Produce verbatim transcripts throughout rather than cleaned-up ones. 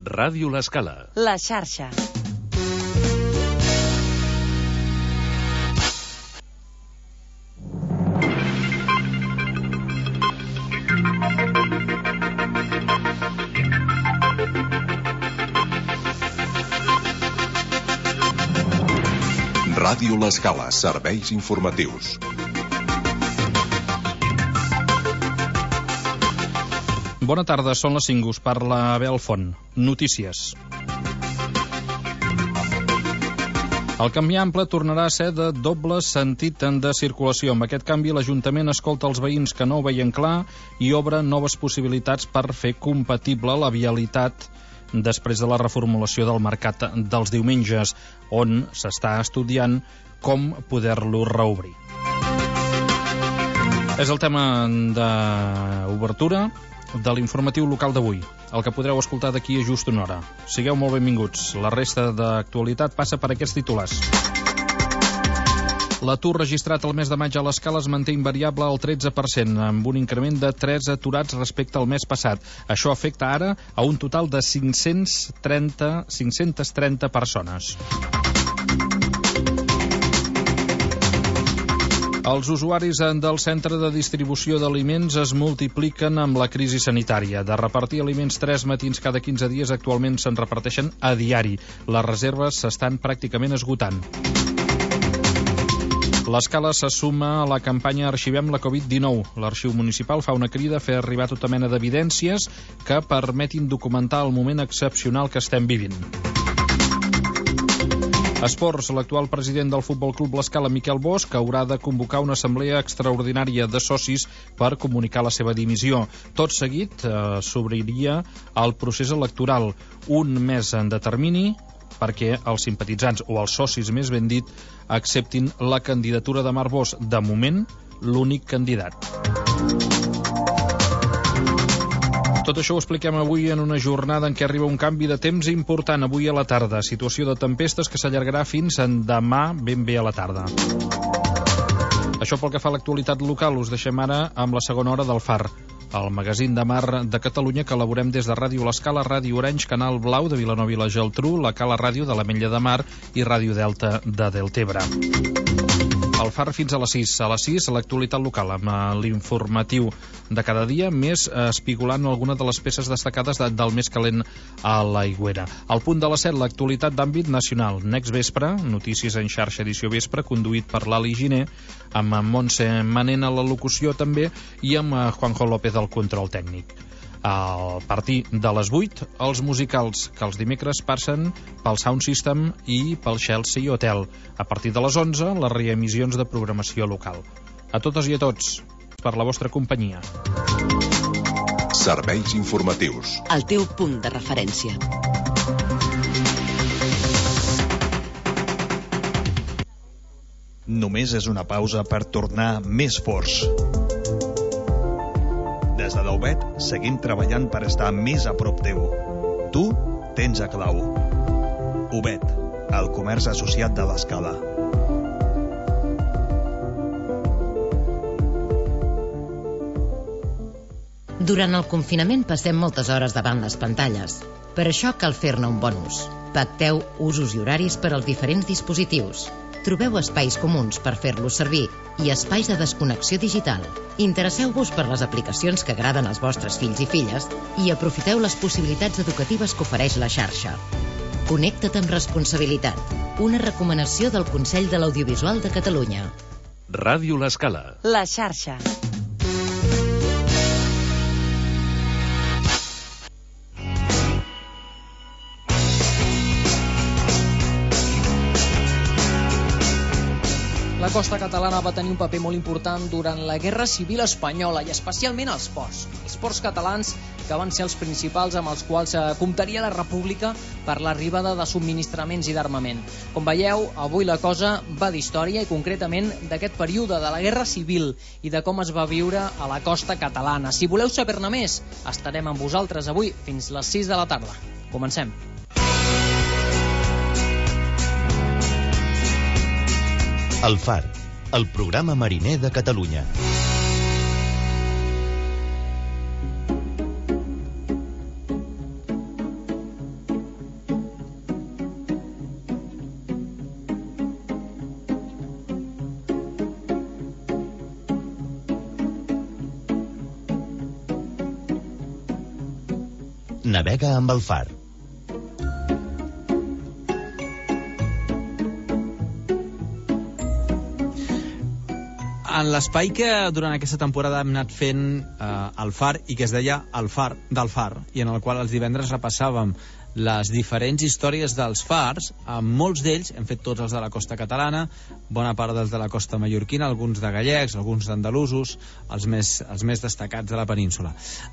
Ràdio L'Escala. La xarxa. Ràdio L'Escala, serveis informatius. Bona tarda, són les cinc, us parla Abel Font. Notícies. El canvi ample tornarà a ser de doble sentit de circulació. Amb aquest canvi, l'Ajuntament escolta els veïns que no ho veien clar i obre noves possibilitats per fer compatible la vialitat després de la reformulació del mercat dels diumenges, on s'està estudiant com poder-lo reobrir. És el tema d'obertura de l'informatiu local d'avui, el que podreu escoltar d'aquí a just una hora. Sigueu molt benvinguts. La resta d'actualitat passa per aquests titulars. L'atur registrat el mes de maig a l'Escala es manté invariable al tretze per cent, amb un increment de tres aturats respecte al mes passat. Això afecta ara a un total de cinc-cents trenta, cinc-centes trenta persones. Els usuaris del centre de distribució d'aliments es multipliquen amb la crisi sanitària. De repartir aliments tres matins cada quinze dies, actualment se'n reparteixen a diari. Les reserves s'estan pràcticament esgotant. L'Escala se suma a la campanya Arxivem la covid dinou. L'Arxiu Municipal fa una crida a fer arribar tota mena d'evidències que permetin documentar el moment excepcional que estem vivint. Esports, l'actual president del Futbol Club L'Escala, Miquel Bosch, haurà de convocar una assemblea extraordinària de socis per comunicar la seva dimissió. Tot seguit eh, s'obriria el procés electoral, un mes de termini perquè els simpatitzants o els socis, més ben dit, acceptin la candidatura de Marc Bosch. De moment, l'únic candidat. Tot això ho expliquem avui en una jornada en què arriba un canvi de temps important avui a la tarda. Situació de tempestes que s'allargarà fins en demà ben bé a la tarda. Això pel que fa a l'actualitat local. Us deixem ara amb la segona hora del Far, el magazín de mar de Catalunya que elaborem des de Ràdio L'Escala, Ràdio Orange, Canal Blau de Vilanova i la Geltrú, la Cala Ràdio de l'Ametlla de Mar i Ràdio Delta de Deltebre. El Far fins a les sis. A les sis, l'actualitat local, amb l'informatiu de cada dia, més espigolant alguna de les peces destacades de, del més calent a l'Aigüera. Al punt de les set, l'actualitat d'àmbit nacional. Next vespre, notícies en xarxa edició vespre, conduït per l'Ali Giner, amb Montse Manent a la locució també, i amb Juanjo López al control tècnic. A partir de les vuit, els musicals, que els dimecres passen pel Sound System i pel Chelsea Hotel. A partir de les onze, les reemissions de programació local. A totes i a tots, per la vostra companyia. Serveis informatius. El teu punt de referència. Només és una pausa per tornar més forts. Des de Daubet seguim treballant per estar més a prop teu. Tu tens a clau. Ubet, el comerç associat de l'Escala. Durant el confinament passem moltes hores davant les pantalles. Per això cal fer-ne un bon ús. Pacteu usos i horaris per als diferents dispositius. Trobeu espais comuns per fer-los servir i espais de desconnexió digital. Interesseu-vos per les aplicacions que agraden als vostres fills i filles i aprofiteu les possibilitats educatives que ofereix la xarxa. Connecta't amb responsabilitat. Una recomanació del Consell de l'Audiovisual de Catalunya. Ràdio L'Escala. La xarxa. La costa catalana va tenir un paper molt important durant la Guerra Civil Espanyola i especialment els ports. Els ports catalans que van ser els principals amb els quals comptaria la República per l'arribada de subministraments i d'armament. Com veieu, avui la cosa va d'història i concretament d'aquest període de la Guerra Civil i de com es va viure a la costa catalana. Si voleu saber-ne més, estarem amb vosaltres avui fins les sis de la tarda. Comencem. El Far, el programa mariner de Catalunya. Navega amb el far. En l'espai que durant aquesta temporada hem anat fent eh, el far i que es deia el far del far, i en el qual els divendres repassàvem les diferents històries dels fars, amb molts d'ells hem fet tots els de la costa catalana, bona part dels de la costa mallorquina, alguns de gallecs, alguns d'andalusos, els més, els més destacats de la península.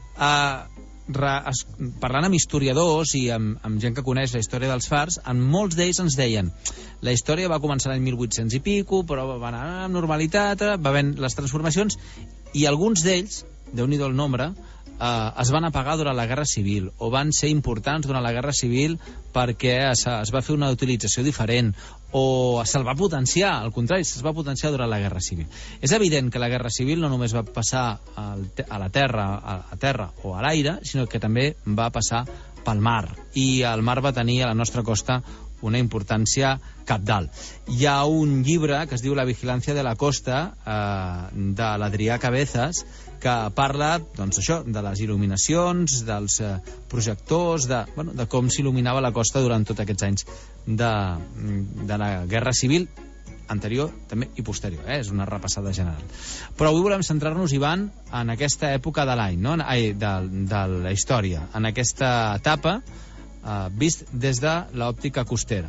Eh, re, es, parlant amb historiadors i amb, amb gent que coneix la història dels fars, en molts d'ells ens deien la història va començar l'any mil vuit-cents i pico, però va anar amb normalitat, va haver les transformacions, i alguns d'ells, déu-n'hi-do el nombre, eh, es van apagar durant la Guerra Civil, o van ser importants durant la Guerra Civil perquè es, es va fer una utilització diferent, o se'l va potenciar, al contrari, se'ls va potenciar durant la Guerra Civil. És evident que la Guerra Civil no només va passar al, a la terra, a, a terra o a l'aire, sinó que també va passar pel mar, i el mar va tenir a la nostra costa una importància cabdal. Hi ha un llibre que es diu La vigilància de la costa, eh, de l'Adrià Cabezas, que parla, doncs, això, de les il·luminacions, dels eh, projectors, de, bueno, de com s'il·luminava la costa durant tots aquests anys de, de la Guerra Civil anterior també i posterior, eh? És una repassada general. Però avui volem centrar-nos, Ivan, en aquesta època de l'any, no? Ai, de, de la història, en aquesta etapa eh, vist des de l'òptica costera.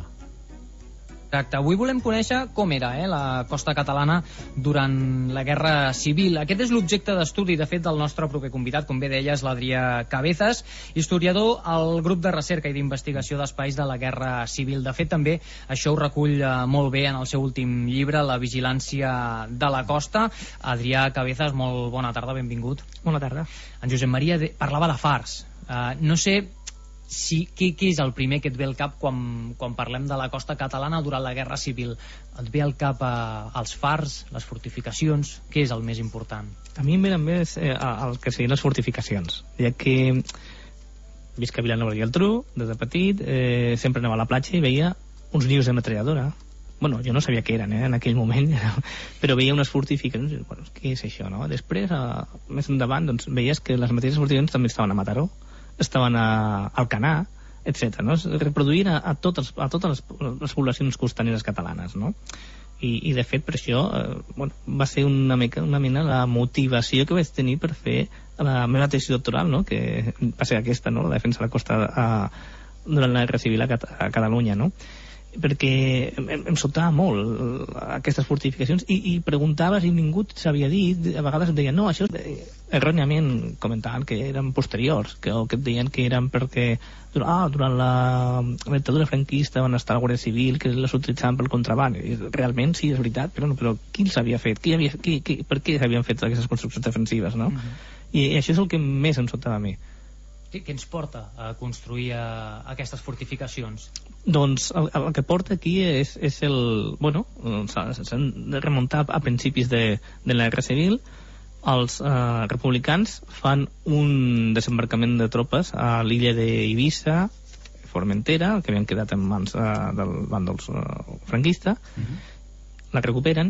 Exacte. Avui volem conèixer com era eh, la costa catalana durant la Guerra Civil. Aquest és l'objecte d'estudi, de fet, del nostre proper convidat, com bé deies, l'Adrià Cabezas, historiador al grup de recerca i d'investigació d'espais de la Guerra Civil. De fet, també això ho recull eh, molt bé en el seu últim llibre, La vigilància de la costa. Adrià Cabezas, molt bona tarda, benvingut. Bona tarda. En Josep Maria de... parlava de fars. Uh, no sé... Si, què, què és el primer que et ve al cap quan, quan parlem de la costa catalana durant la Guerra Civil? Et ve al cap eh, els fars, les fortificacions? Què és el més important? A mi em ve més eh, el que serien les fortificacions, ja que visc a Vilanova i Geltrú des de petit, eh, sempre anava a la platja i veia uns nius de metralladora. Bueno, jo no sabia què eren eh, en aquell moment, però veia unes fortificacions. Bueno, què és això, no? Després, eh, més endavant, doncs, veies que les mateixes fortificacions també estaven a Mataró, estaven a Alcanar, etcètera. No? Es reproduïen a, a, totes, a totes les, les poblacions costaneres catalanes, no? I, i de fet per això eh, bueno, va ser una, mica, una mena la motivació que vaig tenir per fer la meva tesi doctoral, no? Que va ser aquesta, no? La defensa de la costa a, durant la Guerra Civil a, Cat a Catalunya, no? Perquè em, em sobtava molt aquestes fortificacions i, i preguntaves i ningú s'havia dit, a vegades et deien no, això erròniament comentaven que eren posteriors, que, o que et deien que eren perquè ah, durant la, la dictadura franquista van estar a la Guàrdia Civil, que les utilitzaven pel contraban. I realment sí, és veritat, però, no, però qui els havia fet? Qui havia, qui, qui, per què s'havien fet aquestes construccions defensives, no? Uh-huh. I, I això és el que més em sobtava a mi. Què, què ens porta a construir a, a aquestes fortificacions? Doncs el, el que porta aquí és, és el... Bueno, s'han de remuntar a principis de, de la Guerra Civil. Els eh, republicans fan un desembarcament de tropes a l'illa d'Eivissa, Formentera, que havien quedat en mans eh, del bàndols eh, franquista. Uh-huh. La recuperen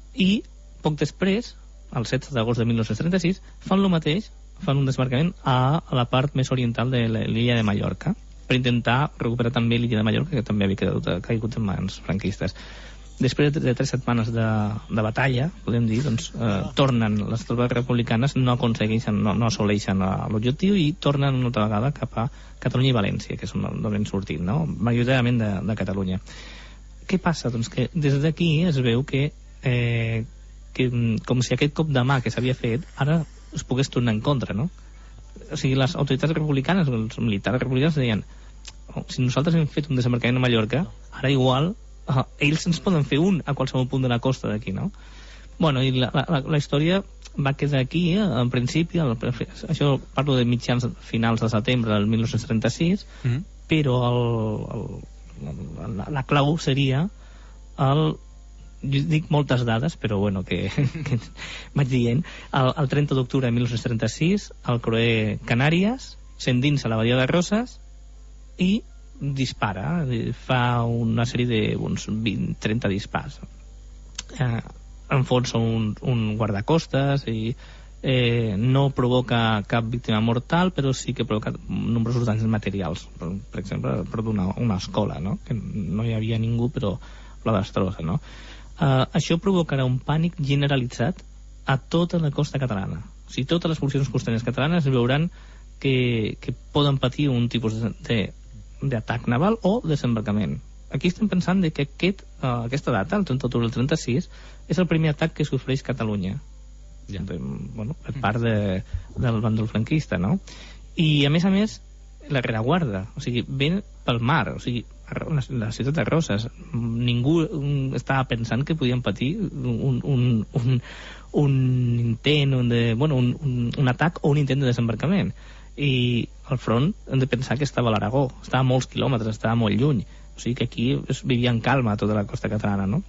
i poc després, el setze d'agost de mil nou-cents trenta-sis, fan el mateix, fan un desembarcament a la part més oriental de l'illa de Mallorca per intentar recuperar també l'illa de Mallorca, que també havia quedat, caigut en mans franquistes. Després de tres setmanes de, de batalla, podem dir, doncs, eh, tornen les tropes republicanes, no aconsegueixen, no, no assoleixen l'objectiu i tornen una altra vegada cap a Catalunya i València, que és on han sortit, no? Majoritàriament de, de Catalunya. Què passa? Doncs que des d'aquí es veu que, eh, que com si aquest cop de mà que s'havia fet ara es pogués tornar en contra, no? O sigui, les autoritats republicanes, els militars republicans deien oh, si nosaltres hem fet un desembarcament a Mallorca, ara igual uh, ells ens poden fer un a qualsevol punt de la costa d'aquí, no? Bueno, i la, la, la història va quedar aquí, eh, en principi, el, això parlo de mitjans finals de setembre del mil nou-cents trenta-sis, mm-hmm. però el, el, la, la clau seria el jo dic moltes dades, però bueno, que, que vaig dient. El, el trenta d'octubre de mil nou-cents trenta-sis, el Croé Canàries s'endinsa a la badia de Roses i dispara, fa una sèrie de uns vint a trenta dispars. Eh, enfonsa un, un guardacostes i, eh, no provoca cap víctima mortal, però sí que provoca nombrosos danys materials. Per, per exemple, per una, una escola, no? Que no hi havia ningú, però la destrossa, no? Uh, això provocarà un pànic generalitzat a tota la costa catalana. O sigui, totes les poblacions costaneres catalanes veuran que, que poden patir un tipus d'atac naval o desembarcament. Aquí estem pensant de que aquest, uh, aquesta data, el trenta d'octubre del trenta-sis, és el primer atac que sofreix Catalunya. Ja. De, bueno, per part de, del bàndol franquista, no? I a més a més la rereguarda, o sigui, ven pel mar, o sigui, la, la ciutat de Roses, ningú estava pensant que podien patir un, un, un, un intent un de, bueno, un, un, un atac o un intent de desembarcament, i al front hem de pensar que estava a l'Aragó, estava a molts quilòmetres, estava molt lluny, o sigui que aquí es vivia en calma tota la costa catalana, no?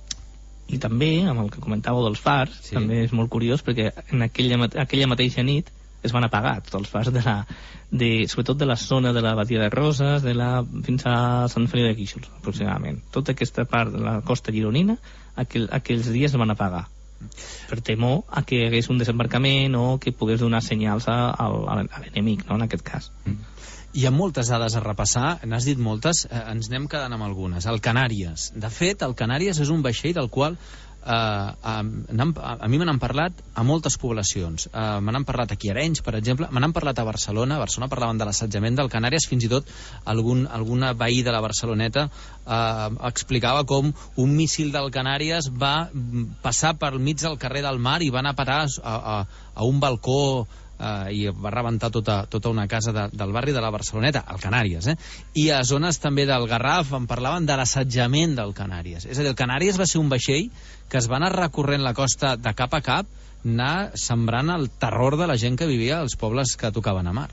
I també, amb el que comentàveu dels fars, sí. També és molt curiós perquè en aquella, aquella mateixa nit es van apagar tots els fars de la, de, sobretot de la zona de la Badia de Roses, de la, fins a Sant Feliu de Guíxols, aproximadament. Tota aquesta part de la costa gironina, aquell, aquells dies es van apagar, per temor a que hi hagués un desembarcament o que pogués donar senyals a, a, a l'enemic, no?, en aquest cas. Mm. Hi ha moltes dades a repassar, n'has dit moltes, eh, ens anem quedant amb algunes. El Canàries. De fet, el Canàries és un vaixell del qual eh, a, a mi me n'han parlat a moltes poblacions. Eh, me n'han parlat aquí a Arenys, per exemple, me n'han parlat a Barcelona. A Barcelona parlaven de l'assetjament del Canàries, fins i tot algun, alguna veí de la Barceloneta eh, explicava com un míssil del Canàries va passar pel mig del carrer del Mar i va anar a parar a, a, a un balcó Uh, i va rebentar tota, tota una casa de, del barri de la Barceloneta, al Canàries, eh? I a zones també del Garraf en parlaven de l'assetjament del Canàries. És a dir, el Canàries va ser un vaixell que es va anar recorrent la costa de cap a cap, anar sembrant el terror de la gent que vivia als pobles que tocaven a mar.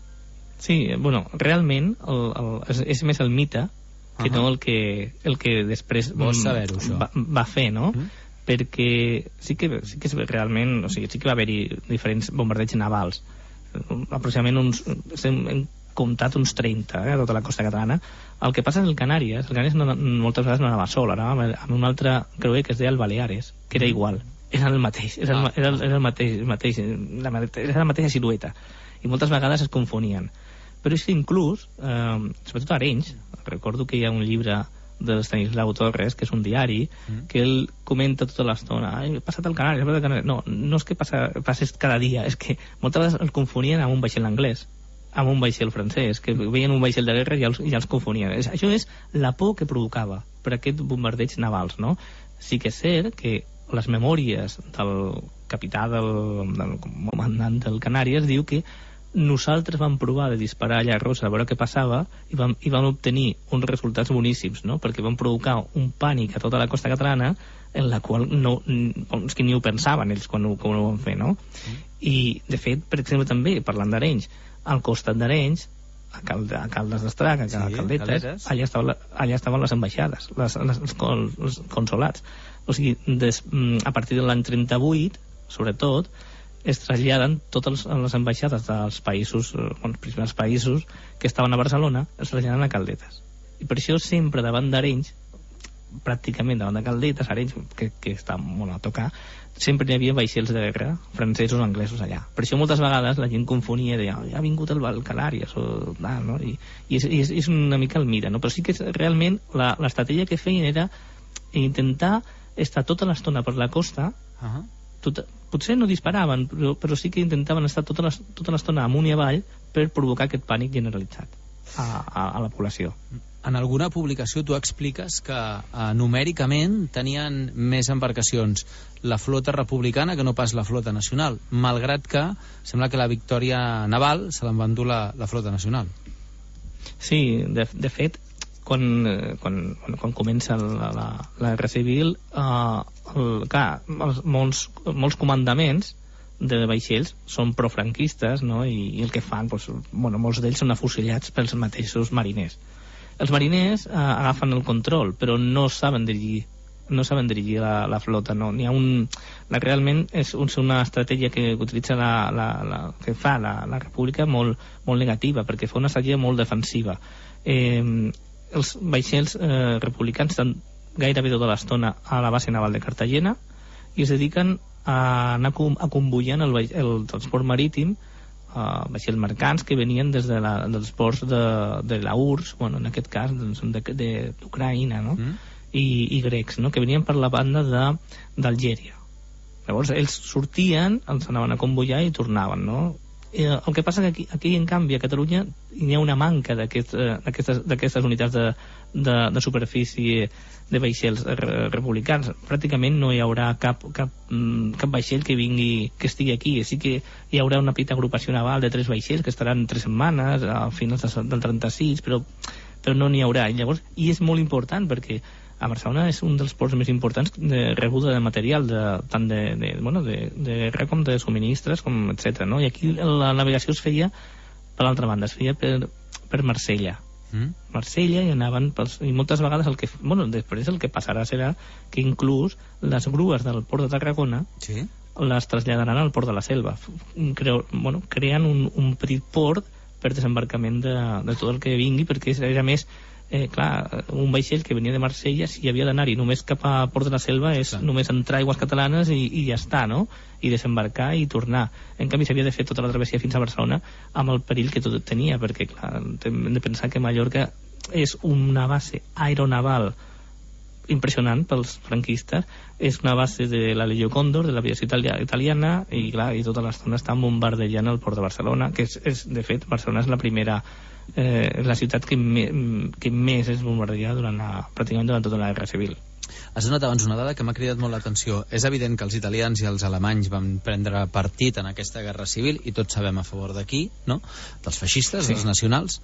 Sí, bueno, realment el, el, és, és més el mite que uh -huh. no el que, el que després vols saber-ho, això? Va, va fer, no? Uh -huh. Perquè sí que, sí que realment, o sigui, sí que va haver-hi diferents bombardeigs navals, aproximadament uns, hem, hem comptat uns trenta, eh, a tota la costa catalana. El que passa en el Canàries, el Canàries no, moltes vegades no anava sol, anava amb un altre creuer que es deia el Baleares, que era igual, era el mateix, era, el, era, el, era el mateix, el mateix la, era la mateixa silueta, i moltes vegades es confonien. Però és que inclús, eh, sobretot a Arenys, recordo que hi ha un llibre de Estanislau Torres, que és un diari, mm. que ell comenta tota l'estona, he passat al Canàries, he passat al Canàries. No, no és que passa, passes cada dia, és que moltes vegades el confonien amb un vaixell anglès, amb un vaixell francès, que veien un vaixell de guerra i ja els, ja els confonien. És, això és la por que provocava per aquests bombardeigs navals, no? Sí que és cert que les memòries del capità del, del comandant del Canàries diu que nosaltres vam provar de disparar allà a Rosa a veure què passava i vam, i vam obtenir uns resultats boníssims, no? Perquè vam provocar un pànic a tota la costa catalana en la qual no, és que ni ho pensaven ells quan ho, quan ho van fer, no? Mm. I de fet, per exemple, també parlant d'Arenys, al costat d'Arenys, a, Cal, a Caldes d'Estrac, a, sí, a Caldetes, allà estaven, allà estaven les ambaixades, les, les, els, els consolats. O sigui, des, a partir de l'any trenta-vuit, sobretot, es traslladen totes les ambaixades dels països, bueno, els principals països que estaven a Barcelona, es traslladen a Caldetes. I per això sempre davant d'Arenys, pràcticament davant de Caldetes, Arenys, que, que està molt a tocar, sempre hi havia vaixells de guerra francesos o anglesos allà. Per això moltes vegades la gent confonia i deia, oh, ja ha vingut el, el Canàries o, ah, no? I, i, és, i és, és una mica el mite, no? Però sí que realment l'estratègia que feien era intentar estar tota l'estona per la costa. uh -huh. Tot, potser no disparaven, però, però sí que intentaven estar tota l'estona amunt i avall per provocar aquest pànic generalitzat a, a, a la població. En alguna publicació tu expliques que eh, numèricament tenien més embarcacions la flota republicana que no pas la flota nacional, malgrat que sembla que la victòria naval se l'en va endur la, la flota nacional. Sí, de, de fet, quan, quan, quan comença la, la, la guerra civil, eh, el, clar, els, molts, molts comandaments de vaixells són profranquistes, no? I, i el que fan, doncs, bueno, molts d'ells són afusellats pels mateixos mariners. Els mariners eh, agafen el control, però no saben dirigir, no saben dirigir la, la flota, no. N'hi ha un, la, realment és una estratègia que utilitza la, la, la, que fa la, la República molt, molt negativa, perquè fa una estratègia molt defensiva. Eh, els vaixells eh, republicans estan gairebé tota l'estona a la base naval de Cartagena i es dediquen a anar a convoyant el, el transport marítim, Uh, vaixells mercants que venien des de la, dels ports de, de la U R S S, bueno, en aquest cas doncs, d'Ucraïna, no? Mm. I, i grecs, no? Que venien per la banda d'Algèria. Llavors ells sortien, els anaven a convoyar i tornaven, no? I el que passa que aquí, aquí en canvi a Catalunya hi ha una manca d'aquestes aquest, unitats de, de, de superfície de vaixells republicans. Pràcticament no hi haurà cap, cap, cap vaixell que vingui, que estigui aquí. Sí que hi haurà una petita agrupació naval de tres vaixells que estaran tres setmanes a finals del trenta-sis, però, però no n'hi haurà. I llavors, i és molt important perquè a Barcelona és un dels ports més importants de rebuda de material, de, tant de, de, bueno, de, de guerra com de subministres, com etcètera. No? I aquí la navegació es feia, per l'altra banda, es feia per, per Marsella. Mm. Marsella i anaven pels, i moltes vegades el que, bueno, després el que passarà serà que inclús les grues del port de Tarragona sí. les traslladaran al port de la Selva. Creu, bueno, creen un, un petit port per desembarcament de, de tot el que vingui, perquè era més Eh, clar, un vaixell que venia de Marsella, si havia d'anar-hi només cap a Port de la Selva, és clar. Només entrar aigües catalanes i, i ja està, no? I desembarcar i tornar. En canvi s'havia de fer tota la travessia fins a Barcelona amb el perill que tot tenia, perquè clar, hem de pensar que Mallorca és una base aeronaval impressionant pels franquistes, és una base de la Legió Còndor, de l'aviació italiana, i clar, i tota l'estona estan bombardejant el port de Barcelona, que és, és de fet, Barcelona és la primera eh, la ciutat que, me, que més és bombardejada durant la, pràcticament durant tota la guerra civil. Has donat abans una dada que m'ha cridat molt l'atenció. És evident que els italians i els alemanys van prendre partit en aquesta guerra civil, i tots sabem a favor d'aquí, no? Dels feixistes, sí. Dels nacionals,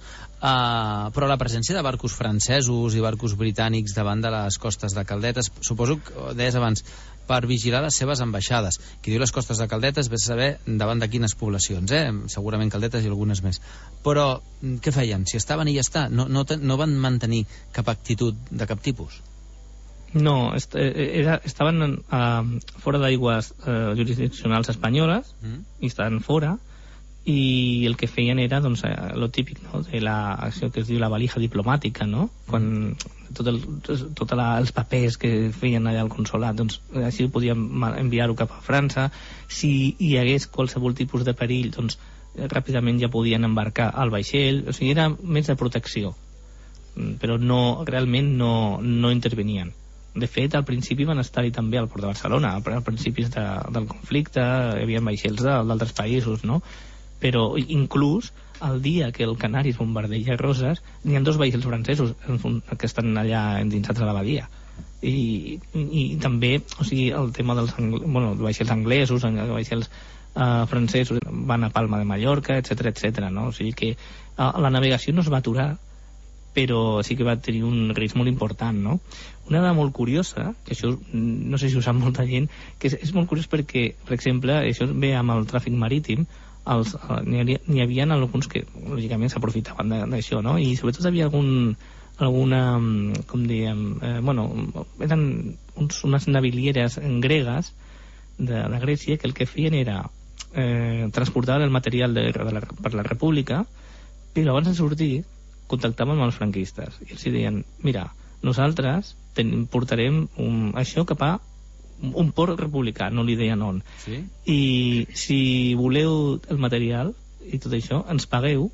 uh, però la presència de barcos francesos i barcos britànics davant de les costes de Caldetes, suposo que deies abans, per vigilar les seves ambaixades. Qui diu les costes de Caldetes ves a saber davant de quines poblacions, eh? Segurament Caldetes i algunes més. Però què feien? Si estaven i ja està, no, no, no van mantenir cap actitud de cap tipus? No, est era, estaven uh, fora d'aigües uh, jurisdiccionals espanyoles, mm. i estaven fora, i el que feien era doncs, lo típic, no? De la, això que es diu la valija diplomàtica, no? Quan tot el, tot la, els papers que feien allà al consolat, doncs així podíem enviar-ho cap a França. Si hi hagués qualsevol tipus de perill, doncs ràpidament ja podien embarcar al vaixell. O sigui, era més de protecció, però no, realment no, no intervenien. De fet, al principi van estar-hi també al port de Barcelona, a principis de, del conflicte, hi havia vaixells d'altres països, no? Però inclús el dia que el Canaris bombardeja Roses, n'hi ha dos vaixells francesos que estan allà endinsats a la badia. I, i, i també, o sigui, el tema dels bueno, vaixells anglesos, vaixells uh, francesos van a Palma de Mallorca, etcètera, etcètera, no? O sigui que uh, la navegació no es va aturar, però sí que va tenir un risc molt important, no? Una dada molt curiosa, que això no sé si ho sap molta gent, que és, és molt curiós perquè, per exemple, això ve amb el tràfic marítim, els, n'hi hi havia alguns que lògicament s'aprofitaven d'això, no? I sobretot havia algun, alguna, com diem, eh, bueno, eren uns, unes navilieres gregues de, de Grècia que el que feien era eh, transportar el material de, de la, per la República, però abans de sortir contactaven amb els franquistes i els deien, mira, nosaltres ten, portarem un, això cap a un port republicà, no li deien on, sí? I si voleu el material i tot això, ens pagueu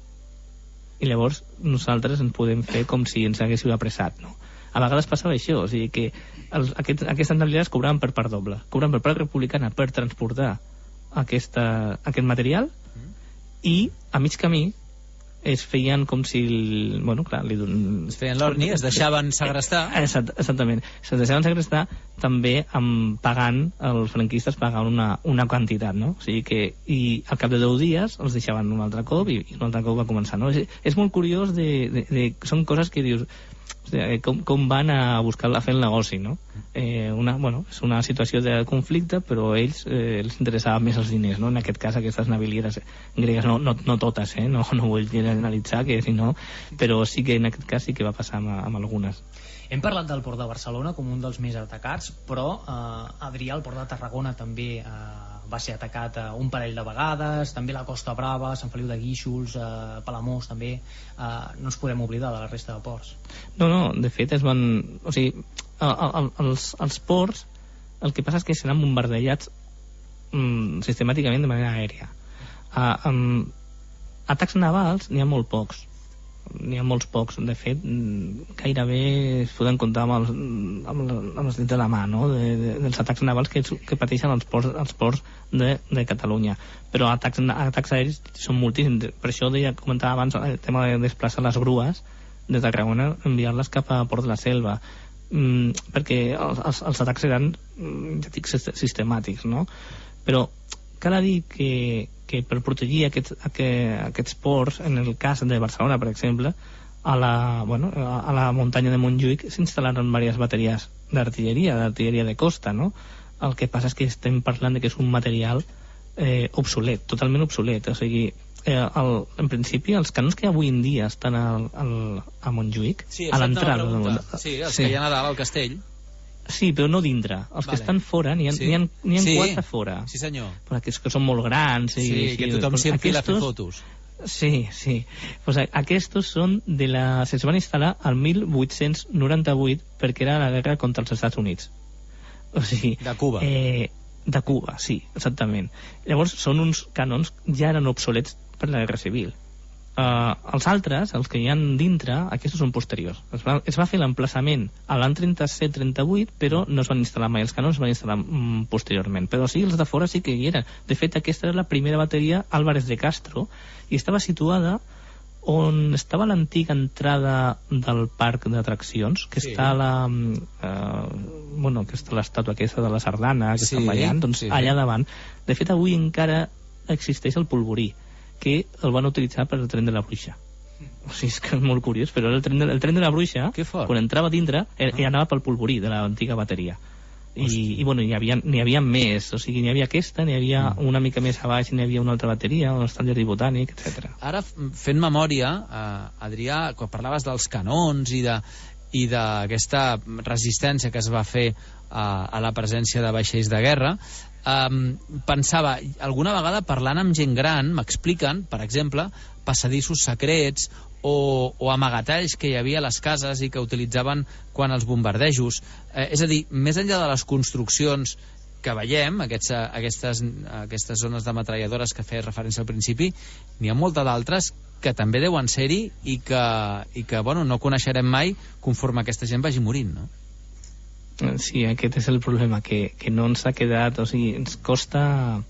i llavors nosaltres ens podem fer com si ens haguéssiu apressat, no? A vegades passava això, o sigui que els, aquest, aquestes navilieres cobraven per part doble, cobraven per part republicana per transportar aquesta, aquest material, mm. i a mig camí es feien com si el, bueno, clar, li don... es feien l'orni, es deixaven segrestar. Exact, exactament, es deixaven segrestar també amb pagant, els franquistes pagaven una, una quantitat, no? O sigui que, i al cap de deu dies els deixaven un altre cop i, i un altre cop va començar, no? És, és molt curiós de, de, de, són coses que dius, com, com van a buscar a fer el negoci, no? Eh, una, bueno, és una situació de conflicte, però a ells eh, els interessaven més els diners, no? En aquest cas aquestes navilieres gregues, no, no, no totes, eh? no, no vull generalitzar, que si no, però sí que en aquest cas sí que va passar amb, amb algunes. Hem parlat del port de Barcelona com un dels més atacats, però eh, Adrià, el port de Tarragona també eh, va ser atacat eh, un parell de vegades, també la Costa Brava, Sant Feliu de Guíxols, eh, Palamós també, eh, no ens podem oblidar de la resta de ports. No, no, de fet es van, o sigui, el, el, els, els ports, el que passa és que seran bombardejats mm, sistemàticament de manera aèria. Uh, um, atacs navals n'hi ha molt pocs, n'hi ha molts pocs, de fet gairebé es poden comptar amb els, amb els, amb els dits de la mà, no? de, de, dels atacs navals que, que pateixen els ports, els ports de, de Catalunya, però atacs, atacs aèris són moltíssims. Per això deia, comentava abans el tema de desplaçar les grues de Tarragona, enviar-les cap a Port de la Selva, mm, perquè els, els, els atacs eren, ja dic, sistemàtics, no? Però cal dir que, que per protegir aquests, aquests ports, en el cas de Barcelona, per exemple, a la, bueno, a la muntanya de Montjuïc s'instal·laran diverses bateries d'artilleria, d'artilleria de costa, no? El que passa és que estem parlant de que és un material eh, obsolet, totalment obsolet. O sigui, eh, el, en principi, els canons que avui en dia estan al, al, a Montjuïc, sí, a l'entrada... Sí, els sí. que hi ha a dalt al castell. Sí, però no dintre. Els vale. que estan fora, n'hi ha, sí. ha, ha sí. quatre fora. Sí, senyor. Però aquests que són molt grans. I, sí, i, que tothom s'hi enfila a fer fotos. Sí, sí. Pues aquests són de la... Se van instal·lar al mil vuit-cents noranta-vuit perquè era la guerra contra els Estats Units. O sigui... De Cuba. Eh, de Cuba, sí, exactament. Llavors són uns canons ja eren obsolets per la guerra civil. Uh, els altres, els que hi ha dintre, aquests són posteriors. Es va, es va fer l'emplaçament a l'any trenta-set trenta-vuit, però no es van instal·lar mai els canons, es van instal·lar mm, posteriorment. Però sí, els de fora sí que hi eren. De fet, aquesta era la primera bateria Álvarez de Castro, i estava situada on estava l'antiga entrada del parc d'atraccions, que sí. està a la... Uh, bueno, que està l'estàtua aquesta de la Sardana, que sí, està ballant, doncs sí, allà sí. davant. De fet, avui encara existeix el polvorí, que el van utilitzar per el tren de la Bruixa. O sigui, és que és molt curiós, però el tren de, el tren de la Bruixa, quan entrava dintre, ah. ja anava pel polvorí de l'antiga bateria. I, i bueno, n'hi havia, n'hi havia més, o sigui, n'hi havia aquesta, n'hi havia mm. una mica més a baix, n'hi havia una altra bateria, un estat jardí botànic, etcètera. Ara, fent memòria, eh, Adrià, quan parlaves dels canons i de i d'aquesta resistència que es va fer eh, a la presència de vaixells de guerra, Um, pensava, alguna vegada parlant amb gent gran m'expliquen, per exemple, passadissos secrets o, o amagatalls que hi havia a les cases i que utilitzaven quan els bombardejos, eh, és a dir, més enllà de les construccions que veiem, aquests, aquestes, aquestes zones de metralladores que feia referència al principi, n'hi ha moltes d'altres que també deuen ser-hi i que, i que bueno, no coneixerem mai conforme aquesta gent vagi morint, no? Sí, aquest és el problema, que, que no ens ha quedat, o sigui, ens costa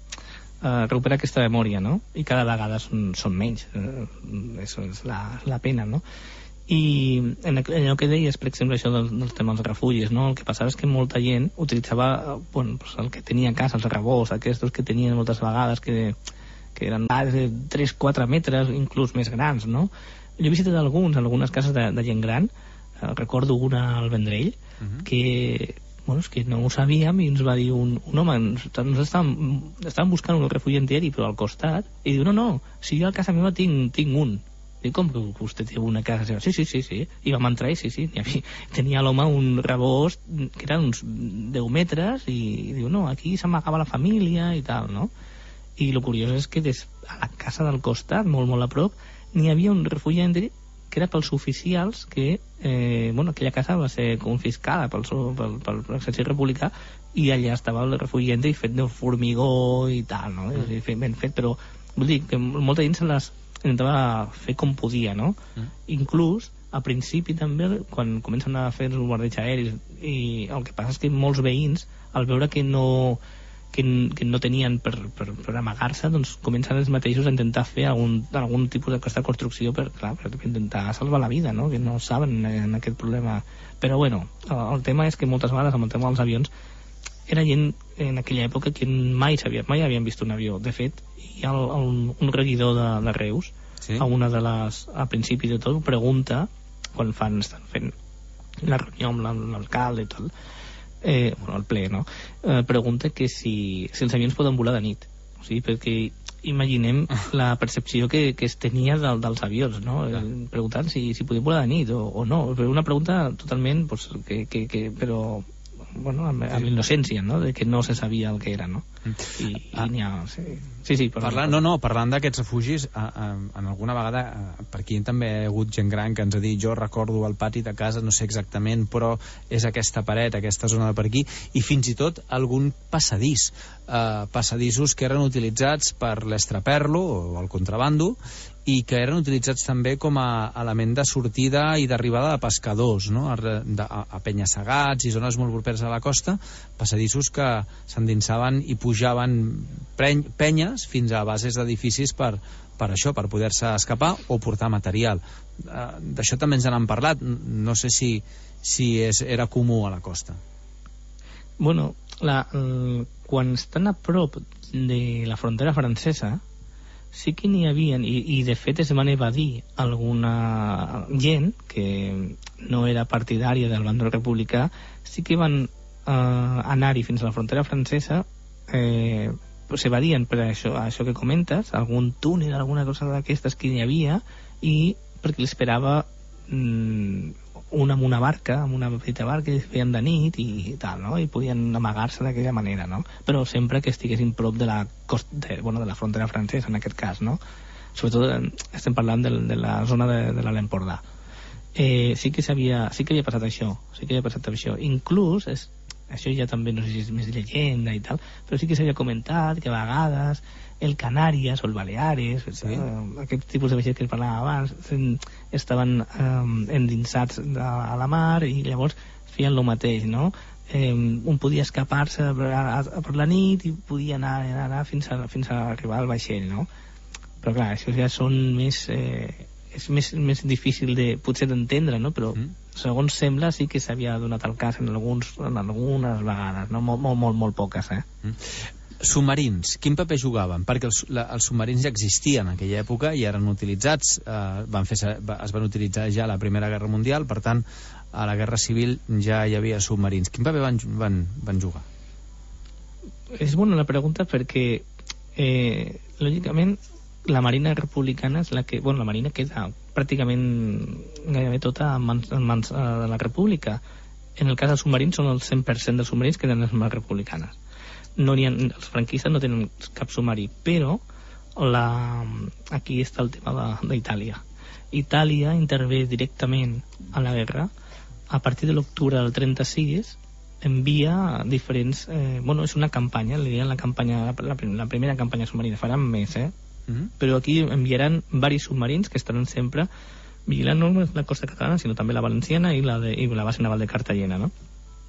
uh, recuperar aquesta memòria, no? I cada vegada són, són menys, uh, això és la, la pena, no? I en allò que deies, per exemple, això del, del tema dels refugis, no? El que passava és que molta gent utilitzava, bueno, pues el que tenia a casa, els rebots, aquests que tenien moltes vegades, que, que eren de tres quatre metres, inclús més grans, no? Jo he visitat alguns, algunes cases de, de gent gran, uh, recordo una al Vendrell, Uh-huh. que, bueno, és que no ho sabíem i ens va dir un, un home, nosaltres estàvem, estàvem buscant un refugi antiaeri però al costat, i diu, no, no, si jo a casa meva tinc, tinc un. Dic, com que vostè té una casa seva? Sí, sí, sí, sí. I vam entrar i sí, sí, havia, tenia l'home un rebost que eren uns deu metres i, i diu, no, aquí s'amagava la família i tal, no? I el curiós és que des, a la casa del costat, molt, molt a prop, n'hi havia un refugi antiaeri que era pels oficials que, eh, bueno, aquella casa va ser confiscada pel, pel, pel, per l'exèrcit republicà i allà estava el refugi i fet de formigó i tal, no? Mm. És dir, ben fet, però vull dir que molta gent se les intentava fer com podia, no? Mm. Inclús, al principi també, quan comencen a fer els bombardeigs aeris, i el que passa és que molts veïns, al veure que no... Que, que no tenien per, per, per amagar-se, doncs comencen els mateixos a intentar fer algun, algun tipus d'aquesta construcció per, clar, per intentar salvar la vida, no? Que no saben en aquest problema. Però bueno, el, el tema és que moltes vegades amb el tema dels avions era gent en aquella època que mai sabia, mai havien vist un avió. De fet, hi ha el, el, un regidor de, de Reus, sí? A una de les, a principi de tot, pregunta, quan fan, estan fent la reunió amb l'alcalde i tot, Eh, bueno, el ple, no? Eh, pregunta que si, si els avions poden volar de nit. O sigui, perquè imaginem la percepció que, que es tenia del, dels avions, no? Eh, preguntant si, si podien volar de nit o, o no. Però una pregunta totalment, pues, que, que, que, però bueno, amb, amb l'innocència, no?, de que no se sabia el que era, no? I, ah. i n'hi ha... Sí, sí, sí però... Parlant, no, no, parlant d'aquests refugis, a, a, en alguna vegada, a, per aquí també hi ha hagut gent gran que ens ha dit, jo recordo el pati de casa, no sé exactament, però és aquesta paret, aquesta zona de per aquí, i fins i tot algun passadís, eh, passadissos que eren utilitzats per l'estraperlo o el contrabando, i que eren utilitzats també com a element de sortida i d'arribada de pescadors, no? a, a, a penya-segats i zones molt properes a la costa, passadissos que s'endinsaven i pujaven penyes fins a bases d'edificis per, per això, per poder-se escapar o portar material. Uh, d'això també ens n'han parlat, no sé si, si és, era comú a la costa. Bueno, la, el, quan estan a prop de la frontera francesa, sí que n'hi havia, i, i de fet es van evadir alguna gent que no era partidària del bàndol republicà, sí que van eh, anar-hi fins a la frontera francesa, eh, s'evadien per això, això que comentes, algun túnel, alguna cosa d'aquestes que hi havia, i perquè l'esperava mm, una amb una barca, amb una petita barca, i es feien de nit i tal, no? I podien amagar-se d'aquella manera, no? Però sempre que estiguessin prop de la costa, de, bueno, de la frontera francesa, en aquest cas, no? Sobretot estem parlant de, de la zona de, de l'Empordà. Eh, sí que s'havia, sí que havia passat això, sí que havia passat això. Inclús, és, això ja també no sé si és més llegenda i tal, però sí que s'havia comentat que a vegades el Canàries o el Baleares, sí. eh, aquest tipus de vaixells que parlàvem abans, estaven eh, endinsats a, a la mar i llavors feien el mateix, no? Eh, un podia escapar-se per, per la nit i podia anar, anar fins, a, fins a arribar al vaixell, no? Però clar, això ja són més... Eh, és més, més difícil de, potser d'entendre, no? Però mm. segons sembla sí que s'havia donat el cas en, alguns, en algunes vegades, no? Molt, molt, molt, molt poques, eh? Mm. Submarins, quin paper jugaven? Perquè els, la, els submarins ja existien en aquella època i eren utilitzats, eh, van fer, es van utilitzar ja a la Primera Guerra Mundial, per tant a la Guerra Civil ja hi havia submarins. Quin paper van, van, van jugar? És bona la pregunta perquè eh, lògicament la marina republicana és la que... Bueno, la marina queda pràcticament gairebé tota en mans, en mans eh, de la república. En el cas dels submarins són el cent per cent dels submarins que tenen les mans republicanes. No ha, els franquistes no tenen cap submarí, però la, aquí està el tema d'Itàlia. Itàlia intervé directament a la guerra a partir de l'octubre del trenta-sis, envia diferents... Eh, bueno, és una campanya, li diuen la campanya, la, la primera campanya submarina, faran més, eh? Mm-hmm. Però aquí enviaran varis submarins que estaran sempre vigilant no només la costa catalana, sinó també la valenciana i la, de, i la base naval de Cartagena, no?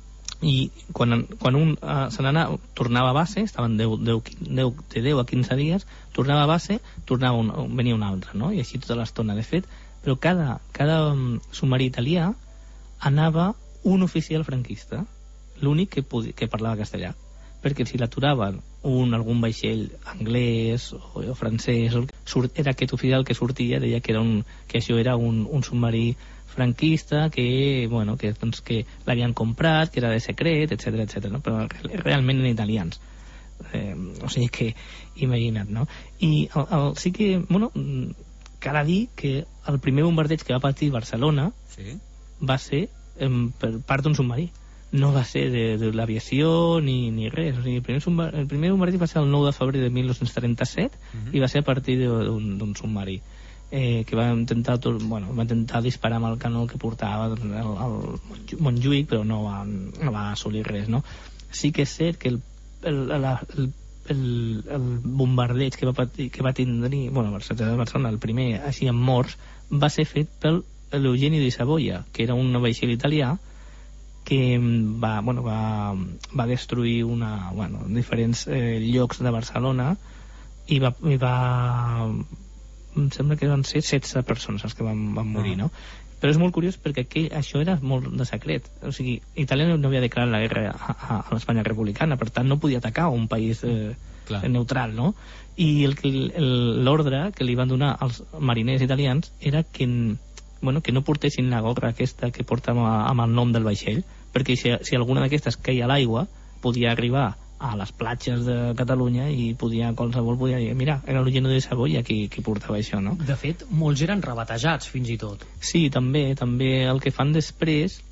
I quan, quan un uh, se n'anava, tornava a base, estaven deu, deu, deu, de deu a quinze dies, tornava a base, tornava un, venia un altre, no? I així tota l'estona, de fet, però cada, cada um, submarí italià anava un oficial franquista, l'únic que, podia, que parlava castellà, perquè si l'aturaven un, algun vaixell anglès o, o francès, surt, era aquest oficial que sortia, deia que, era un, que això era un, un submarí franquista, que, bueno, que, doncs, que l'havien comprat, que era de secret, etcètera, etcètera, no? Però realment eren italians. Eh, o sigui que, imagina't, no? I el, el, sí que, bueno, cal dir que el primer bombardeig que va patir Barcelona sí. va ser eh, per part d'un submarí. No va ser de, de l'aviació ni, ni res. O sigui, el, primer el primer bombardeig va ser el nou de febrer de mil nou-cents trenta-set uh-huh. i va ser a partir d'un submarí. Eh, que va intentar, bueno, va intentar disparar amb el canó que portava el, el Montjuïc, però no va, no va assolir res, no? Sí que és cert que el, el, la, el, el, el bombardeig que va, patir, que va tindre, bueno, Barcelona, el primer així amb morts, va ser fet pel l'Eugenio de Savoia, que era un vaixell italià que va, bueno, va, va destruir una, bueno, diferents eh, llocs de Barcelona i va, i va em sembla que van ser setze persones els que van, van morir, no? Però és molt curiós perquè aquell, això era molt de secret. O sigui, Itàlia no havia declarat la guerra a, a, a l'Espanya republicana, per tant no podia atacar un país eh, neutral, no? I l'ordre que li van donar als mariners italians era que, bueno, que no portessin la gorra aquesta que portava amb el nom del vaixell, perquè si, si alguna d'aquestes queia a l'aigua podia arribar a les platges de Catalunya i podia, qualsevol podia dir, mira, era l'Eugenio de Savoia qui, qui portava això, no? De fet, molts eren rebatejats, fins i tot. Sí, també, també el que fan després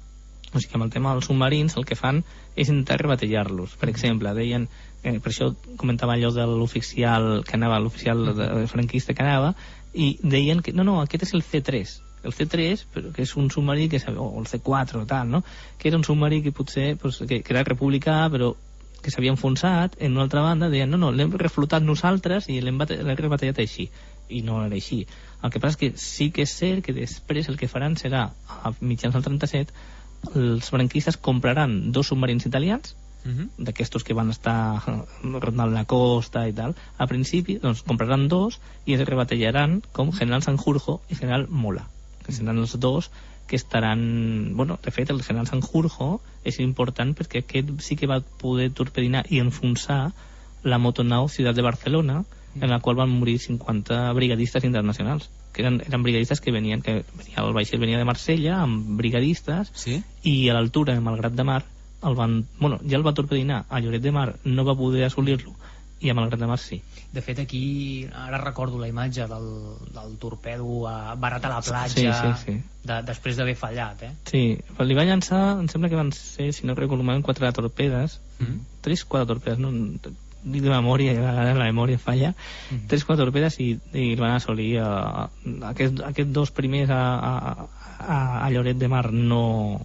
O sigui, amb el tema dels submarins el que fan és intentar rebatejar-los. Per exemple, deien, eh, per això comentava allò de l'oficial que anava, l'oficial de, franquista que anava, i deien que no, no, aquest és el C tres. El C tres, però que és un submarí que, o el C quatre o tal, no? Que era un submarí que potser pues, que, que era republicà, però que s'havia enfonsat. En una altra banda deien, no, no, l'hem reflotat nosaltres i l'hem rebatallat així. I no era així. El que passa és que sí que és cert que després el que faran serà, a mitjans del trenta-set, els franquistes compraran dos submarins italians, uh-huh. d'aquestos que van estar rondant la costa i tal. A principi, doncs, compraran dos i es rebatallaran com General Sanjurjo i General Mola, que seran els dos que estaran... Bueno, de fet, el General Sanjurjo és important perquè aquest sí que va poder torpedinar i enfonsar la motonau Ciutat de Barcelona, en la qual van morir cinquanta brigadistes internacionals, que eren, eren brigadistes que venien, que venia, el vaixell venia de Marsella amb brigadistes, sí? I a l'altura de Malgrat de Mar el van, bueno, ja el va torpedinar a Lloret de Mar, no va poder assolir-lo, i a Malgrat de Mar sí. De fet, aquí ara recordo la imatge del, del torpedo a, barat a la platja, sí, sí, sí. De, després d'haver fallat, eh? Sí, li va llançar, em sembla que van ser, si no recordo malament, quatre torpedes, mm-hmm. tres, quatre torpedes, no... dic de memòria, la memòria falla, mm-hmm. tres, quatre torpedes i, i van assolir uh, aquests aquest dos primers a, a, a, a Lloret de Mar no,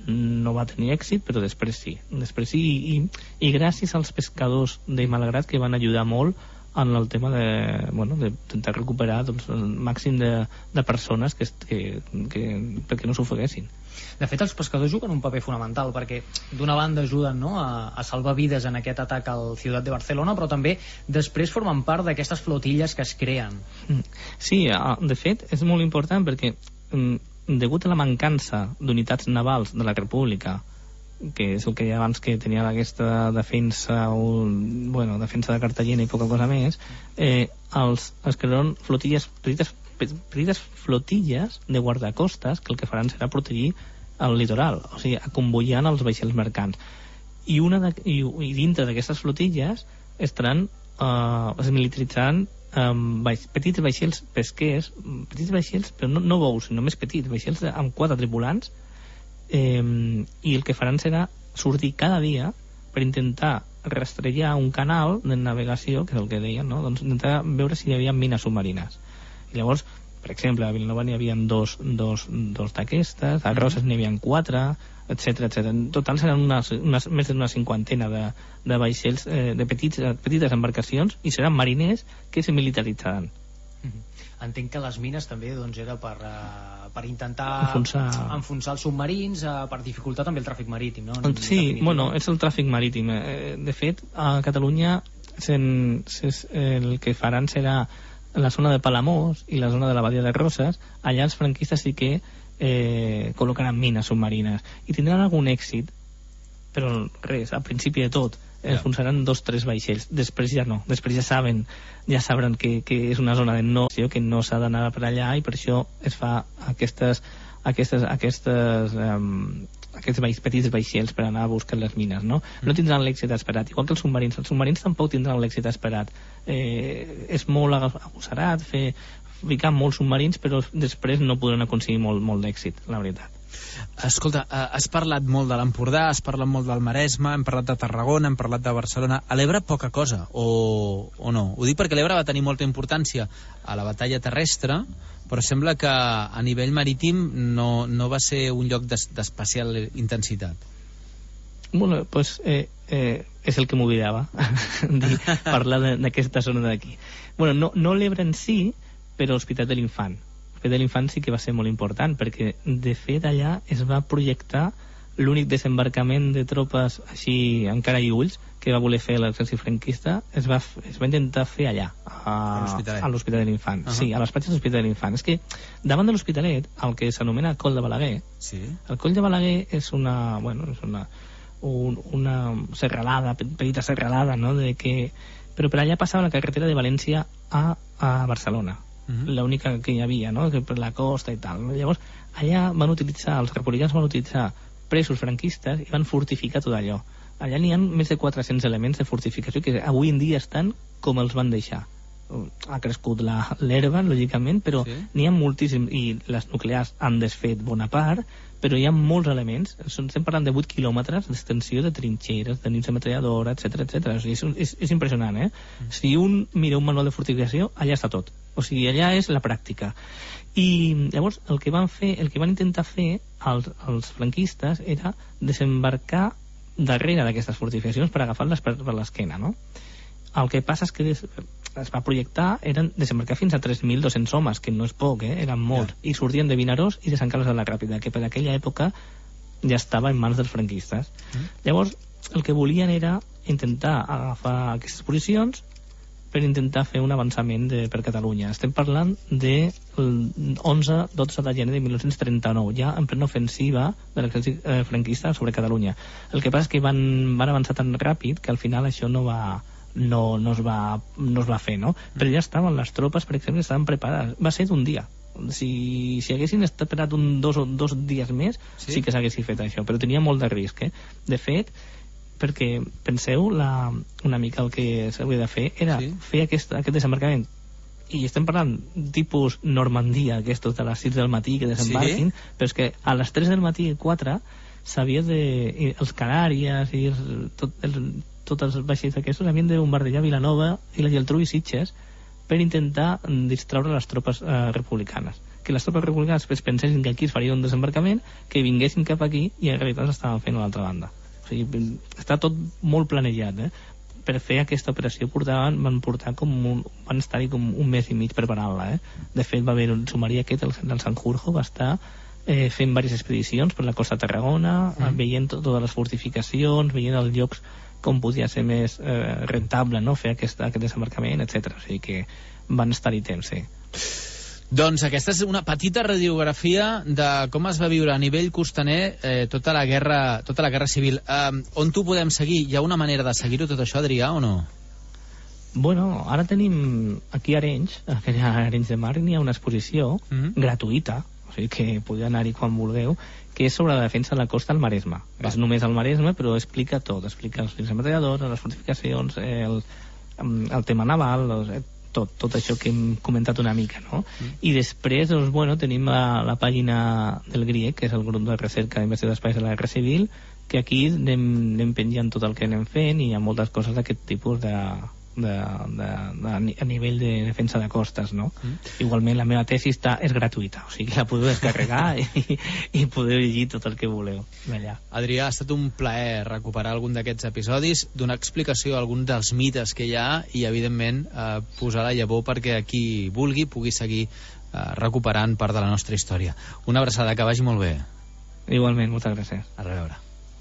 no va tenir èxit, però després sí, després sí i, i, i gràcies als pescadors de Malgrat que van ajudar molt en el tema de, bueno, de intentar recuperar doncs, el màxim de, de persones que, que, que, perquè no s'ofeguessin. De fet, els pescadors juguen un paper fonamental perquè d'una banda ajuden, no, a, a salvar vides en aquest atac al Ciutat de Barcelona, però també després formen part d'aquestes flotilles que es creen. Sí, de fet és molt important perquè degut a la mancança d'unitats navals de la República, que és el que deia abans, que tenia aquesta defensa un, bueno, defensa de Cartagena i poca cosa més, eh, els, els crearan flotilles petites, petites flotilles de guardacostes que el que faran serà protegir el litoral, o sigui, convoiant els vaixells mercants. I, una de, i, i dintre d'aquestes flotilles estaran eh, es militaritzaran um, vaix, petits vaixells pesquers, petits vaixells, però no, no bous, sinó més petits, vaixells amb quatre tripulants, eh, i el que faran serà sortir cada dia per intentar rastrellar un canal de navegació, que és el que deien, no? Doncs intentar veure si hi havia mines submarines. I llavors, per exemple, a Vilanova n'hi havia dos, dos, dos d'aquestes, a Roses n'hi havia quatre, etcètera, etcètera. En total seran unes, unes, més d'una cinquantena de, de vaixells, eh, de petits, petites embarcacions, i seran mariners que se militaritzaran. Mm-hmm. Entenc que les mines també doncs, era per, uh, per intentar enfonsar... enfonsar els submarins, uh, per dificultar també el tràfic marítim, no? En sí, definitiva. Bueno, és el tràfic marítim. Eh, de fet, a Catalunya sen, ses, el que faran serà la zona de Palamós i la zona de la Badia de Roses. Allà els franquistes sí que eh, col·locaran mines submarines i tindran algun èxit, però res, al principi de tot enfonsaran dos o tres vaixells, després ja no, després ja saben, ja sabran que, que és una zona de no, que no s'ha d'anar per allà, i per això es fa aquestes aquestes, aquestes um, aquests vaix, petits vaixells per anar a buscar les mines, no? No tindran l'èxit esperat, igual que els submarins, els submarins tampoc tindran l'èxit esperat. Eh, és molt agossarat fer ficar molts submarins, però després no podran aconseguir molt, molt d'èxit, la veritat. Escolta, has parlat molt de l'Empordà, has parlat molt del Maresme, hem parlat de Tarragona, hem parlat de Barcelona. A l'Ebre poca cosa, o, o no? Ho dic perquè l'Ebre va tenir molta importància a la batalla terrestre, però sembla que a nivell marítim no, no va ser un lloc d'especial intensitat. Bueno, pues eh, eh, és el que m'oblidava parlar d'aquesta zona d'aquí. Bueno, no, no l'Ebre en si, però l'Hospital de l'Infant. De l'Infant sí que va ser molt important, perquè de fet allà es va projectar l'únic desembarcament de tropes així encara i ulls que va voler fer l'exèrcit franquista, es va, es va intentar fer allà a, a l'Hospital de l'Infant. Uh -huh. Sí, a les platges de l'Hospital de l'Infant. És que davant de l'Hospitalet, el que s'anomena Coll de Balaguer, sí. El Coll de Balaguer és una, bueno, és una, un, una serralada, petita serralada, no? De que, però per allà passava la carretera de València a, a Barcelona. Uh-huh. L'única que hi havia, no? Per la costa i tal. Llavors, allà van utilitzar, els republicans van utilitzar presos franquistes i van fortificar tot allò. Allà n'hi ha més de quatre-cents elements de fortificació que avui en dia estan com els van deixar. ha crescut l'herba, lògicament, però sí. N'hi ha moltíssims, i les nuclears han desfet bona part, però hi ha molts elements. Estem parlant de vuit quilòmetres d'extensió de trinxeres, de nius de metralladora, etcètera, etcètera. O sigui, és, és, és impressionant, eh? Mm. Si un mira un manual de fortificació, allà està tot. O sigui, allà és la pràctica. I llavors el que van fer, el que van intentar fer els, els franquistes era desembarcar darrere d'aquestes fortificacions per agafar-les per, per l'esquena, no? El que passa és que es, es va projectar, eren desembarcar fins a tres mil dos-cents homes, que no és poc, eh? Eren molts, yeah. I sortien de Vinaròs i de Sant Carles de la Ràpida, que per aquella època ja estava en mans dels franquistes. Mm. Llavors, el que volien era intentar agafar aquestes posicions per intentar fer un avançament de, per Catalunya. Estem parlant de onze dotze de gener de mil nou-cents trenta-nou, ja en plena ofensiva de l'exèrcit eh, franquista sobre Catalunya. El que passa és que van, van avançar tan ràpid que al final això no va... No, no, es va, no es va fer, no? Però ja estaven les tropes, per exemple, estaven preparades. Va ser d'un dia. Si, si haguessin esperat un, dos, dos dies més, sí, sí que s'haguessin fet això, però tenia molt de risc, eh? De fet, perquè penseu la, una mica el que s'hauria de fer era sí. fer aquest, aquest desembarcament, i estem parlant tipus Normandia, aquests de les sis del matí que desembarquin, sí? Però és que a les tres del matí i quatre s'havia de... els Canàries i els, tot el tots els vaixells aquests havien de bombardejar Vilanova i la Geltrú i Sitges per intentar distreure les tropes eh, republicanes. Que les tropes republicanes pues, pensessin que aquí es faria un desembarcament, que vinguessin cap aquí i en realitat s'estaven fent a l'altra banda. O sigui, està tot molt planejat, eh? Per fer aquesta operació portaven, van portar com un, van estar-hi com un mes i mig preparant-la, eh? De fet va haver un sumari aquest, el, el Sanjurjo va estar eh, fent diverses expedicions per la costa de Tarragona, mm. veient totes les fortificacions, veient els llocs com podia ser més eh, rentable, no?, fer aquest, aquest desembarcament, etcètera. O sigui que van estar-hi temps, sí. Doncs aquesta és una petita radiografia de com es va viure a nivell costaner eh, tota la guerra tota la guerra civil. Eh, on t'ho podem seguir? Hi ha una manera de seguir-ho tot això, Adrià, o no? Bueno, ara tenim aquí a Arenys, a Arenys de Mar, n'hi ha una exposició mm-hmm. gratuïta, o sigui que podeu anar-hi quan vulgueu, que és sobre la defensa de la costa al Maresme. Va. És només al Maresme, però explica tot. Explica els fins metralladors, les fortificacions, el, el tema naval, els, tot, tot això que hem comentat una mica, no? Mm. I després, doncs, bueno, tenim la, la pàgina del GRIEC, que és el grup de recerca d'inversió d'espais de la Guerra Civil, que aquí anem, anem penjant tot el que anem fent i hi ha moltes coses d'aquest tipus de... De, de, de, a nivell de defensa de costes, no? Mm. Igualment la meva tesi està, és gratuïta, o sigui que la podeu descarregar i, i podeu llegir tot el que voleu d'allà. Adrià, ha estat un plaer recuperar algun d'aquests episodis, donar explicació a algun dels mites que hi ha i evidentment eh, posar la llavor perquè qui vulgui pugui seguir eh, recuperant part de la nostra història. Una abraçada, que vagi molt bé. Igualment, moltes gràcies. A reveure.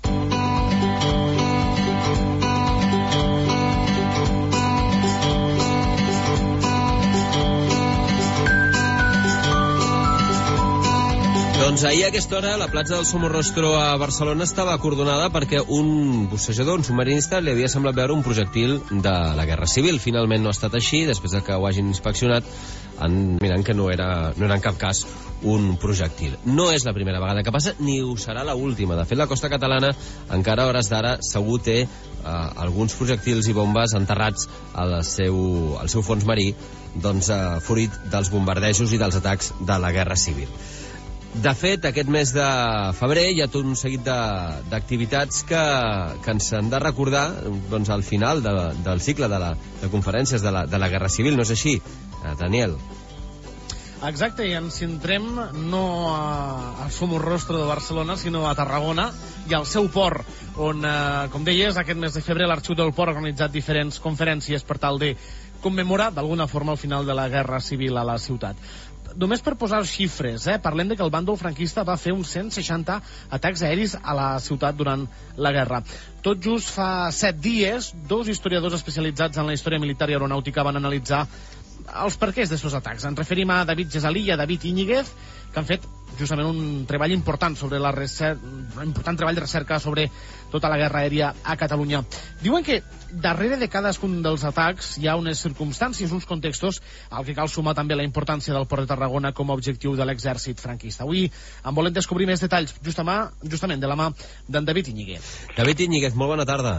Doncs ahir a aquesta hora la platja del Somorrostro a Barcelona estava acordonada perquè un bussejador, un submarinista, li havia semblat veure un projectil de la Guerra Civil. Finalment no ha estat així, després de que ho hagin inspeccionat han mirant que no era, no era en cap cas un projectil. No és la primera vegada que passa, ni ho serà la última. De fet, la costa catalana encara a hores d'ara segur té eh, alguns projectils i bombes enterrats al seu, al seu fons marí, doncs eh, fruit dels bombardejos i dels atacs de la Guerra Civil. De fet, aquest mes de febrer hi ha tot un seguit d'activitats que, que ens han de recordar doncs, al final de, del cicle de, la, de conferències de la, de la Guerra Civil, no és així, eh, Daniel? Exacte, i ens centrem no a, al Somorrostro de Barcelona, sinó a Tarragona i al seu port, on, eh, com deies, aquest mes de febrer l'Arxiu del Port ha organitzat diferents conferències per tal de commemorar d'alguna forma el final de la Guerra Civil a la ciutat. Només per posar xifres, eh, parlem de que el bàndol franquista va fer uns cent seixanta atacs aeris a la ciutat durant la guerra. Tot just fa set dies, dos historiadors especialitzats en la història militar i aeronàutica van analitzar els perquès d'aquests atacs. Ens referim a David Gesalí i a David Íñiguez, que han fet justament un treball important sobre la recerca, un important treball de recerca sobre tota la guerra aèria a Catalunya. Diuen que darrere de cadascun dels atacs hi ha unes circumstàncies, uns contextos, al que cal sumar també la importància del port de Tarragona com a objectiu de l'exèrcit franquista. Avui en volem descobrir més detalls, justament, justament de la mà d'en David Íñiguez. David Íñiguez, molt bona tarda.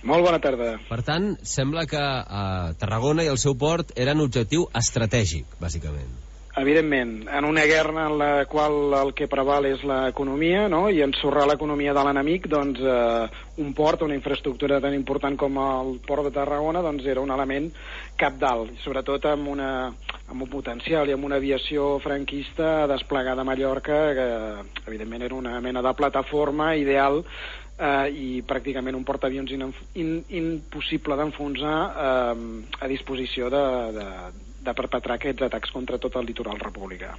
Molt bona tarda. Per tant, sembla que uh, Tarragona i el seu port eren objectiu estratègic, bàsicament. Evidentment, en una guerra en la qual el que preval és l'economia, no?, i ensorrar l'economia de l'enemic, doncs eh, un port, una infraestructura tan important com el port de Tarragona, doncs era un element cabdal, sobretot amb, una, amb un potencial i amb una aviació franquista desplegada a Mallorca, que evidentment era una mena de plataforma ideal eh, i pràcticament un portaavions in, in, impossible d'enfonsar eh, a disposició de, de de perpetrar aquests atacs contra tot el litoral republicà.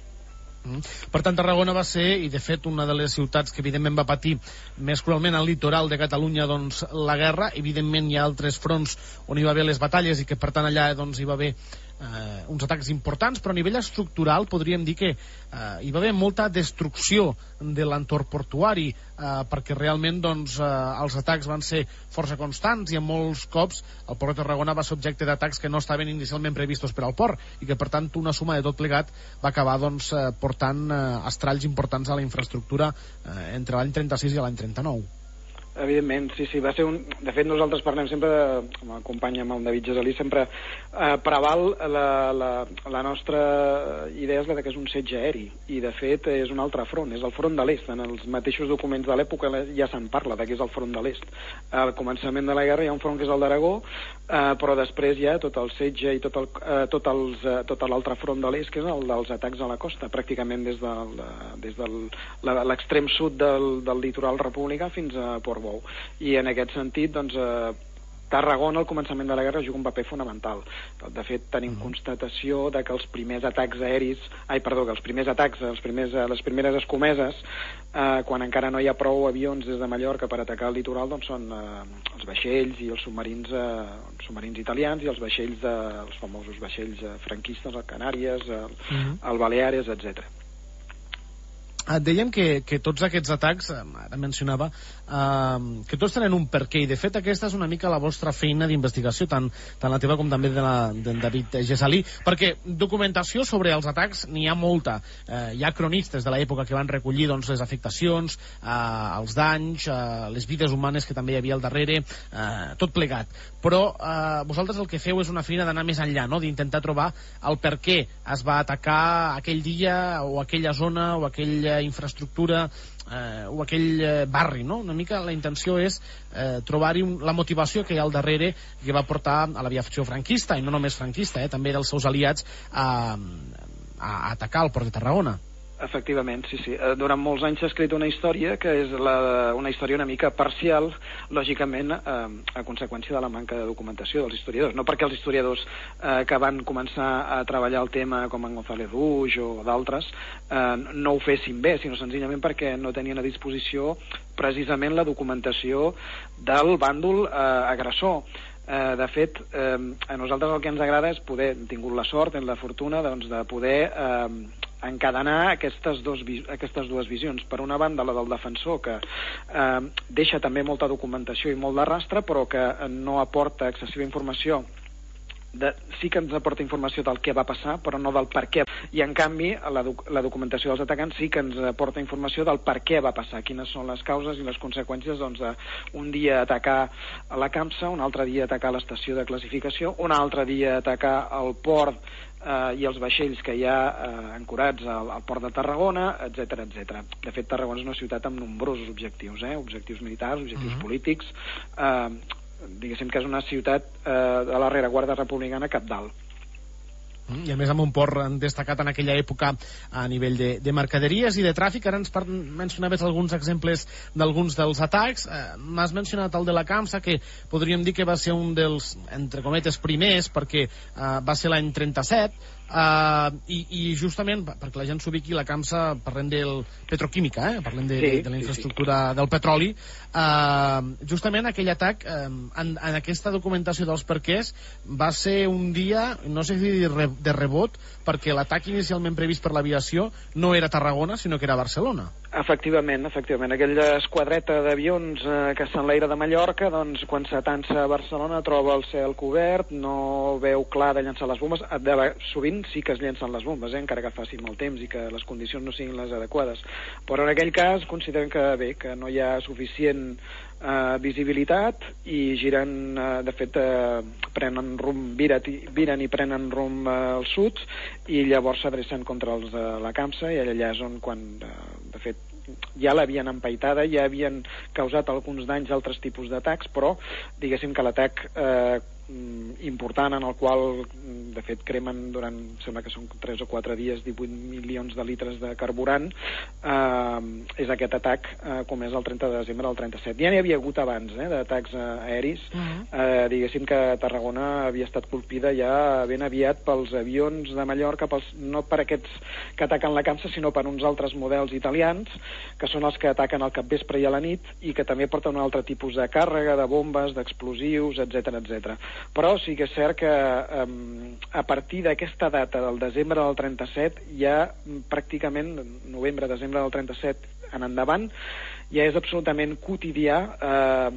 Mm. Per tant, Tarragona va ser, i de fet una de les ciutats que evidentment va patir més cruelment al litoral de Catalunya, doncs, la guerra. Evidentment hi ha altres fronts on hi va haver les batalles i que per tant allà doncs, hi va haver eh, uns atacs importants, però a nivell estructural podríem dir que eh, hi va haver molta destrucció de l'entorn portuari, eh, perquè realment doncs, eh, els atacs van ser força constants i en molts cops el port de Tarragona va ser objecte d'atacs que no estaven inicialment previstos per al port i que per tant una suma de tot plegat va acabar doncs, eh, portant eh, estralls importants a la infraestructura eh, entre l'any trenta-sis i l'any trenta-nou. Evidentment, sí, sí, va ser un... De fet, nosaltres parlem sempre, de... amb el company, amb el David Gesalí, sempre eh, preval la, la, la nostra idea és la que és un setge aeri, i de fet és un altre front, és el front de l'est. En els mateixos documents de l'època ja se'n parla de que és el front de l'est. Al començament de la guerra hi ha un front que és el d'Aragó, eh, però després hi ha tot el setge i tot, el, eh, tot, els, eh, tot l'altre front de l'est, que és el dels atacs a la costa, pràcticament des del, des del l'extrem sud del, del litoral republicà fins a Port Bou. I en aquest sentit, doncs, eh, Tarragona al començament de la guerra juga un paper fonamental. De fet, tenim mm. constatació de que els primers atacs aeris, ai, perdó, que els primers atacs, els primers, les primeres escomeses, eh, quan encara no hi ha prou avions des de Mallorca per atacar el litoral, doncs són eh, els vaixells i els submarins, eh, submarins italians i els vaixells, de, els famosos vaixells eh, franquistes, el Canàries, el, mm. el Baleares, etcètera. Dèiem que, que tots aquests atacs, ara mencionava, eh, que tots tenen un perquè, i de fet aquesta és una mica la vostra feina d'investigació, tant, tant la teva com també de la, del David Gesalí, perquè documentació sobre els atacs n'hi ha molta. Eh, hi ha cronistes de l'època que van recollir doncs, les afectacions, eh, els danys, eh, les vides humanes que també hi havia al darrere, eh, tot plegat. Però eh, vosaltres el que feu és una feina d'anar més enllà, no?, d'intentar trobar el per què es va atacar aquell dia o aquella zona o aquella infraestructura eh, o aquell eh, barri, no? Una mica la intenció és eh, trobar-hi la motivació que hi ha al darrere que va portar a l'aviació franquista, i no només franquista, eh, també dels seus aliats a, a atacar el port de Tarragona. Efectivament, sí, sí. Durant molts anys s'ha escrit una història que és la, una història una mica parcial, lògicament, eh, a conseqüència de la manca de documentació dels historiadors. No perquè els historiadors eh, que van començar a treballar el tema, com en González Ruix o d'altres, eh, no ho fessin bé, sinó senzillament perquè no tenien a disposició precisament la documentació del bàndol eh, agressor. Eh, de fet, eh, a nosaltres el que ens agrada és poder, hem tingut la sort, hem la fortuna, doncs, de poder eh, encadenar aquestes, dos, aquestes dues visions. Per una banda, la del defensor, que eh, deixa també molta documentació i molt de rastre, però que no aporta excessiva informació. De, sí que ens aporta informació del què va passar, però no del per què. I, en canvi, la, doc la documentació dels atacants sí que ens aporta informació del per què va passar, quines són les causes i les conseqüències, doncs, d'un dia atacar a la Campsa, un altre dia atacar l'estació de classificació, un altre dia atacar el port eh, i els vaixells que hi ha eh, ancorats al, al port de Tarragona, etcètera, etcètera. De fet, Tarragona és una ciutat amb nombrosos objectius, eh? Objectius militars, objectius uh-huh. polítics, eh, diguéssim que és una ciutat eh, de la rereguarda republicana cabdal. I a més amb un port destacat en aquella època a nivell de, de mercaderies i de tràfic. Ara ens mencionaves alguns exemples d'alguns dels atacs. Eh, m'has mencionat el de la Campsa, que podríem dir que va ser un dels, entre cometes, primers, perquè eh, va ser l'any trenta-set, Uh, i, i justament perquè la gent s'ubiqui, la Campsa, parlem del petroquímica, eh? parlem de, sí, de, de la infraestructura sí, sí. del petroli. Uh, justament aquell atac, uh, en, en aquesta documentació dels perquès, va ser un dia, no sé si dir de rebot, perquè l'atac inicialment previst per l'aviació no era Tarragona, sinó que era Barcelona. Efectivament, efectivament. Aquella esquadreta d'avions eh, que s'enlaira de Mallorca, doncs, quan s'atansa a Barcelona troba el cel cobert, no veu clar de llançar les bombes. De, sovint sí que es llencen les bombes, eh, encara que faci molt temps i que les condicions no siguin les adequades. Però en aquell cas consideren que bé, que no hi ha suficient eh, visibilitat i giren, eh, de fet, eh, prenen rumb, viren, viren i prenen rumb eh, al sud i llavors s'adrecen contra els de la Camsa i allà és on quan... Eh, de fet, ja l'havien empaitada, ja havien causat alguns danys a altres tipus d'atacs, però diguéssim que l'atac eh, important en el qual de fet cremen durant, sembla que són tres o quatre dies, divuit milions de litres de carburant, eh, és aquest atac eh, com és el trenta de desembre del trenta-set. Ja n'hi havia hagut abans eh, d'atacs eh, aeris. Uh-huh. eh, diguéssim que Tarragona havia estat colpida ja ben aviat pels avions de Mallorca, pels, no per aquests que ataquen la Camsa, sinó per uns altres models italians, que són els que ataquen al capvespre i a la nit i que també porten un altre tipus de càrrega, de bombes, d'explosius, etcètera, etcètera. Però sí que és cert que um, a partir d'aquesta data del desembre del trenta-set, ja pràcticament novembre, desembre del trenta-set en endavant, ja és absolutament quotidià eh,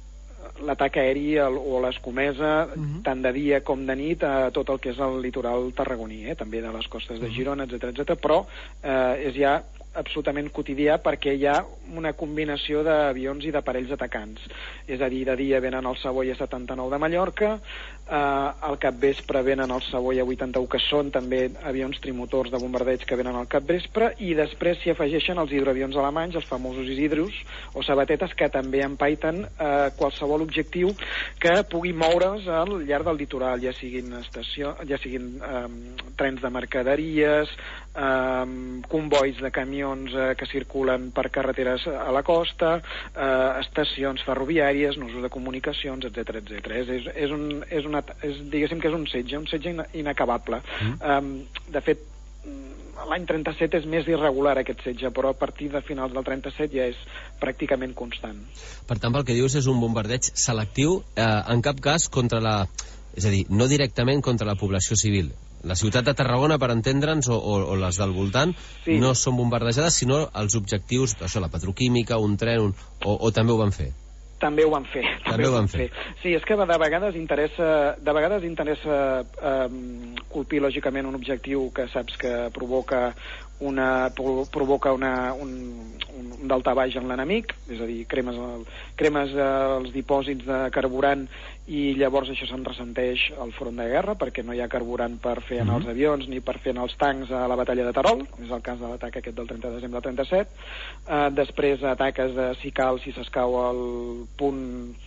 l'atac aeri o l'escomesa, uh-huh. tant de dia com de nit, a tot el que és el litoral tarragoní, eh, també de les costes de Girona, etcètera, etcètera, però eh, és ja absolutament quotidià perquè hi ha una combinació d'avions i d'aparells atacants. És a dir, de dia venen el Savoia setanta-nou de Mallorca, eh, al capvespre venen el Savoia vuitanta-u, que són també avions trimotors de bombardeig que venen al capvespre, i després s'hi afegeixen els hidroavions alemanys, els famosos Isidrus o sabatetes, que també empaiten eh, qualsevol objectiu que pugui moure's al llarg del litoral, ja siguin estació, ja siguin eh, trens de mercaderies, eh, convois de camions eh, que circulen per carreteres a la costa, eh, estacions ferroviàries, nusos de comunicacions, etcètera, etcètera. És, és, és, un, és, una, és, diguéssim que és un setge, un setge inacabable. Mm. Um, de fet, l'any trenta-set és més irregular aquest setge, però a partir de finals del trenta-set ja és pràcticament constant. Per tant, pel que dius, és un bombardeig selectiu, eh, en cap cas contra la... És a dir, no directament contra la població civil. La ciutat de Tarragona, per entendre'ns, o, o, o les del voltant, sí. no són bombardejades, sinó els objectius, això, la petroquímica, un tren, un, o, o també ho van fer? També ho van fer. També, també ho van fer. fer. Sí, és que de vegades interessa, de vegades interessa eh, colpir, lògicament, un objectiu que saps que provoca una, provoca una, un, un, un daltabaix en l'enemic, és a dir, cremes, el, cremes els dipòsits de carburant i llavors això se'n ressenteix al front de guerra perquè no hi ha carburant per fer anar mm-hmm. els avions ni per fer anar els tancs a la batalla de Terol, és el cas de l'atac aquest del trenta de desembre del trenta-set. Uh, després ataques de si cal, si s'escau el punt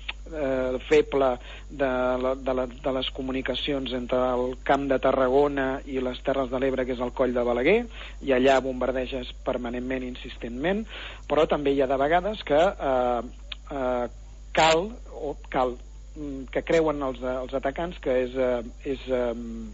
eh, feble de, la, de, la, de les comunicacions entre el camp de Tarragona i les Terres de l'Ebre, que és el coll de Balaguer, i allà bombardeges permanentment, insistentment, però també hi ha de vegades que eh, eh, cal, o cal que creuen els, els atacants que és, eh, és eh,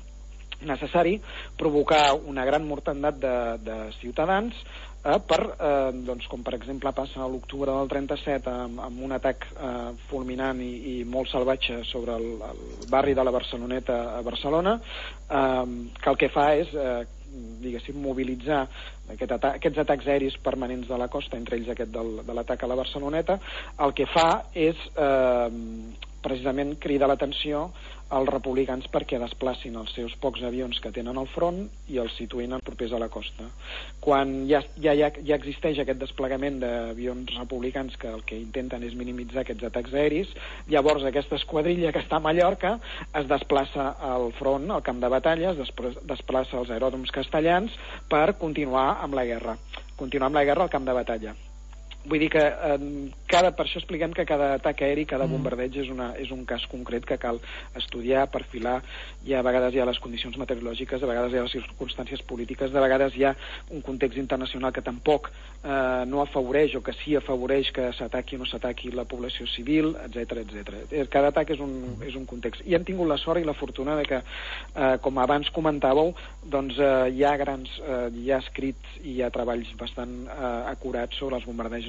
necessari provocar una gran mortandat de, de ciutadans eh, per, eh, doncs, com per exemple passa a l'octubre del trenta-set amb, amb un atac eh, fulminant i, i molt salvatge sobre el, el barri de la Barceloneta a Barcelona, eh, que el que fa és eh, diguéssim, mobilitzar aquest ata aquests atacs aeris permanents de la costa, entre ells aquest del, de l'atac a la Barceloneta. El que fa és eh, precisament cridar l'atenció als republicans perquè desplacin els seus pocs avions que tenen al front i els situïn propers a la costa. Quan ja, ja, ja, ja existeix aquest desplegament d'avions republicans que el que intenten és minimitzar aquests atacs aeris, llavors aquesta esquadrilla que està a Mallorca es desplaça al front, al camp de batalla, es desplaça als aeròdroms castellans per continuar amb la guerra, continuar amb la guerra al camp de batalla. Vull dir que eh, cada, per això expliquem que cada atac aeri, cada bombardeig és, una, és un cas concret que cal estudiar, perfilar, i a vegades hi ha les condicions meteorològiques, a vegades hi ha les circumstàncies polítiques, de vegades hi ha un context internacional que tampoc eh, no afavoreix o que sí afavoreix que s'ataqui o no s'ataqui la població civil, etcètera, etcètera. Cada atac és un, és un context. I hem tingut la sort i la fortuna de que, eh, com abans comentàveu, doncs eh, hi ha grans, eh, hi ha escrits i hi ha treballs bastant eh, acurats sobre els bombardejos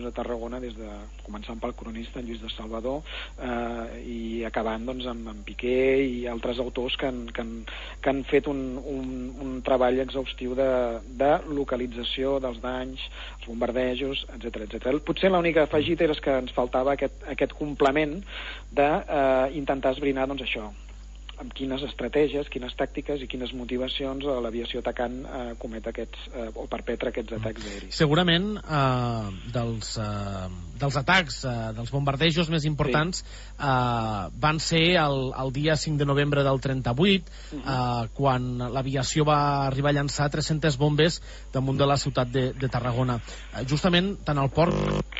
bombardejos a Tarragona, des de començant pel cronista Lluís de Salvador eh, i acabant doncs, amb, amb Piqué i altres autors que han, que han, que han fet un, un, un treball exhaustiu de, de localització dels danys, els bombardejos, etcètera etcètera. Potser l'única afegita era que ens faltava aquest, aquest complement d'intentar eh, esbrinar doncs, això, amb quines estratègies, quines tàctiques i quines motivacions l'aviació atacant eh, comet aquests, eh, o perpetra aquests atacs aeris. Segurament eh, dels, eh, dels atacs, eh, dels bombardejos més importants sí. eh, van ser el, el dia cinc de novembre del trenta-vuit, uh -huh. eh, quan l'aviació va arribar a llançar tres-centes bombes damunt de la ciutat de, de Tarragona. Eh, justament, tant al port...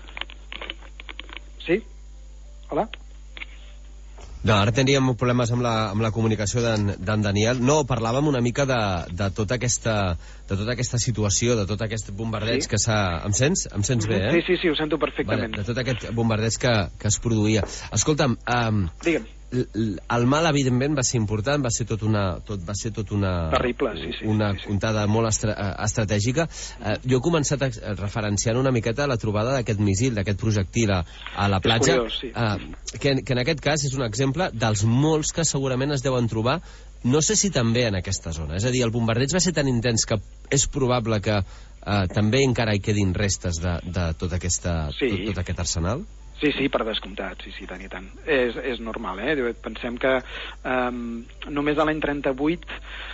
Sí? Hola? No, ara teníem problemes amb la, amb la comunicació d'en Daniel. No, parlàvem una mica de, de, tota aquesta, de tota aquesta situació, de tot aquest bombardeig sí? que s'ha... Em sents? Em sents bé, eh? Sí, sí, sí, ho sento perfectament. Vale, de tot aquest bombardeig que, que es produïa. Escolta'm, um, digue'm. El mal, evidentment, va ser important, va ser tot una... Tot, va ser tot una terrible, sí, sí. Una sí, sí. contada molt estra, estratègica. Uh, jo he començat a, referenciant una miqueta la trobada d'aquest míssil, d'aquest projectil a, a la platja, curiós, sí. uh, que, que en aquest cas és un exemple dels molts que segurament es deuen trobar, no sé si també en aquesta zona. És a dir, el bombardeig va ser tan intens que és probable que uh, també encara hi quedin restes de, de tot, aquesta, sí. tot, tot aquest arsenal? Sí, sí, per descomptat, sí, sí, tant i tant. És, és normal, eh? Pensem que um, només a l'any trenta-vuit,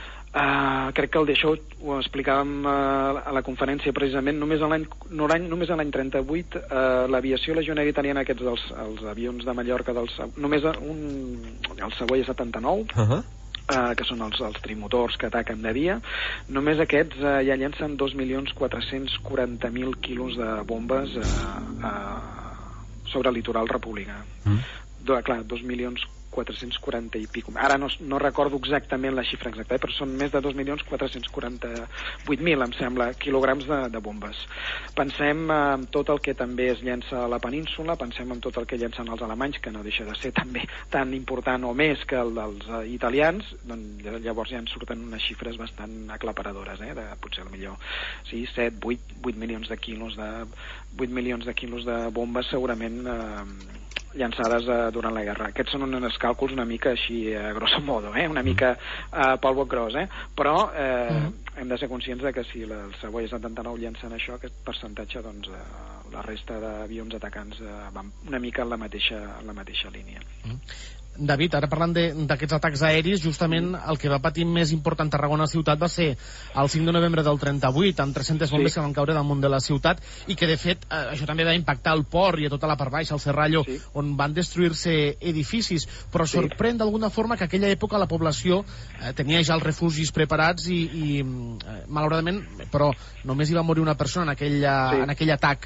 uh, crec que el d'això ho explicàvem uh, a la conferència precisament, només a l'any només a l'any trenta-vuit uh, l'aviació legionària italiana, aquests dels els avions de Mallorca, dels, només un, el Savoia setanta-nou, uh-huh. Uh, que són els, els trimotors que ataquen de dia, només aquests uh, ja llencen dos milions quatre-cents quaranta mil quilos de bombes uh, uh, sobre el litoral republicà. Mm. Do, clar, dos milions quatre-cents quaranta i pico. Ara no, no recordo exactament la xifra exacta, eh, però són més de dos milions quatre-cents quaranta-vuit mil, em sembla, quilograms de, de bombes. Pensem en tot el que també es llença a la península, pensem en tot el que llencen els alemanys, que no deixa de ser també tan important o més que el dels uh, italians, doncs llavors ja en surten unes xifres bastant aclaparadores, eh, de potser millor sí, set, vuit, vuit milions de quilos de vuit milions de quilos de bombes segurament eh, llançades eh, durant la guerra. Aquests són uns càlculs una mica així, a grosso modo, eh? una mica eh, pel boc gros, eh? però eh, mm. hem de ser conscients de que si el Savoia setanta-nou llancen això, aquest percentatge, doncs eh, la resta d'avions atacants eh, van una mica en la mateixa, en la mateixa línia. Mm. David, ara parlant d'aquests atacs aeris, justament el que va patir més important Tarragona ciutat va ser el cinc de novembre del trenta-vuit, amb tres-centes bombes sí. que van caure damunt de la ciutat, i que de fet eh, això també va impactar el port i a tota la part baixa, el Serrallo, sí. on van destruir-se edificis, però sí. sorprèn d'alguna forma que aquella època la població eh, tenia ja els refugis preparats i, i eh, malauradament, però només hi va morir una persona en, aquella, sí. en aquell atac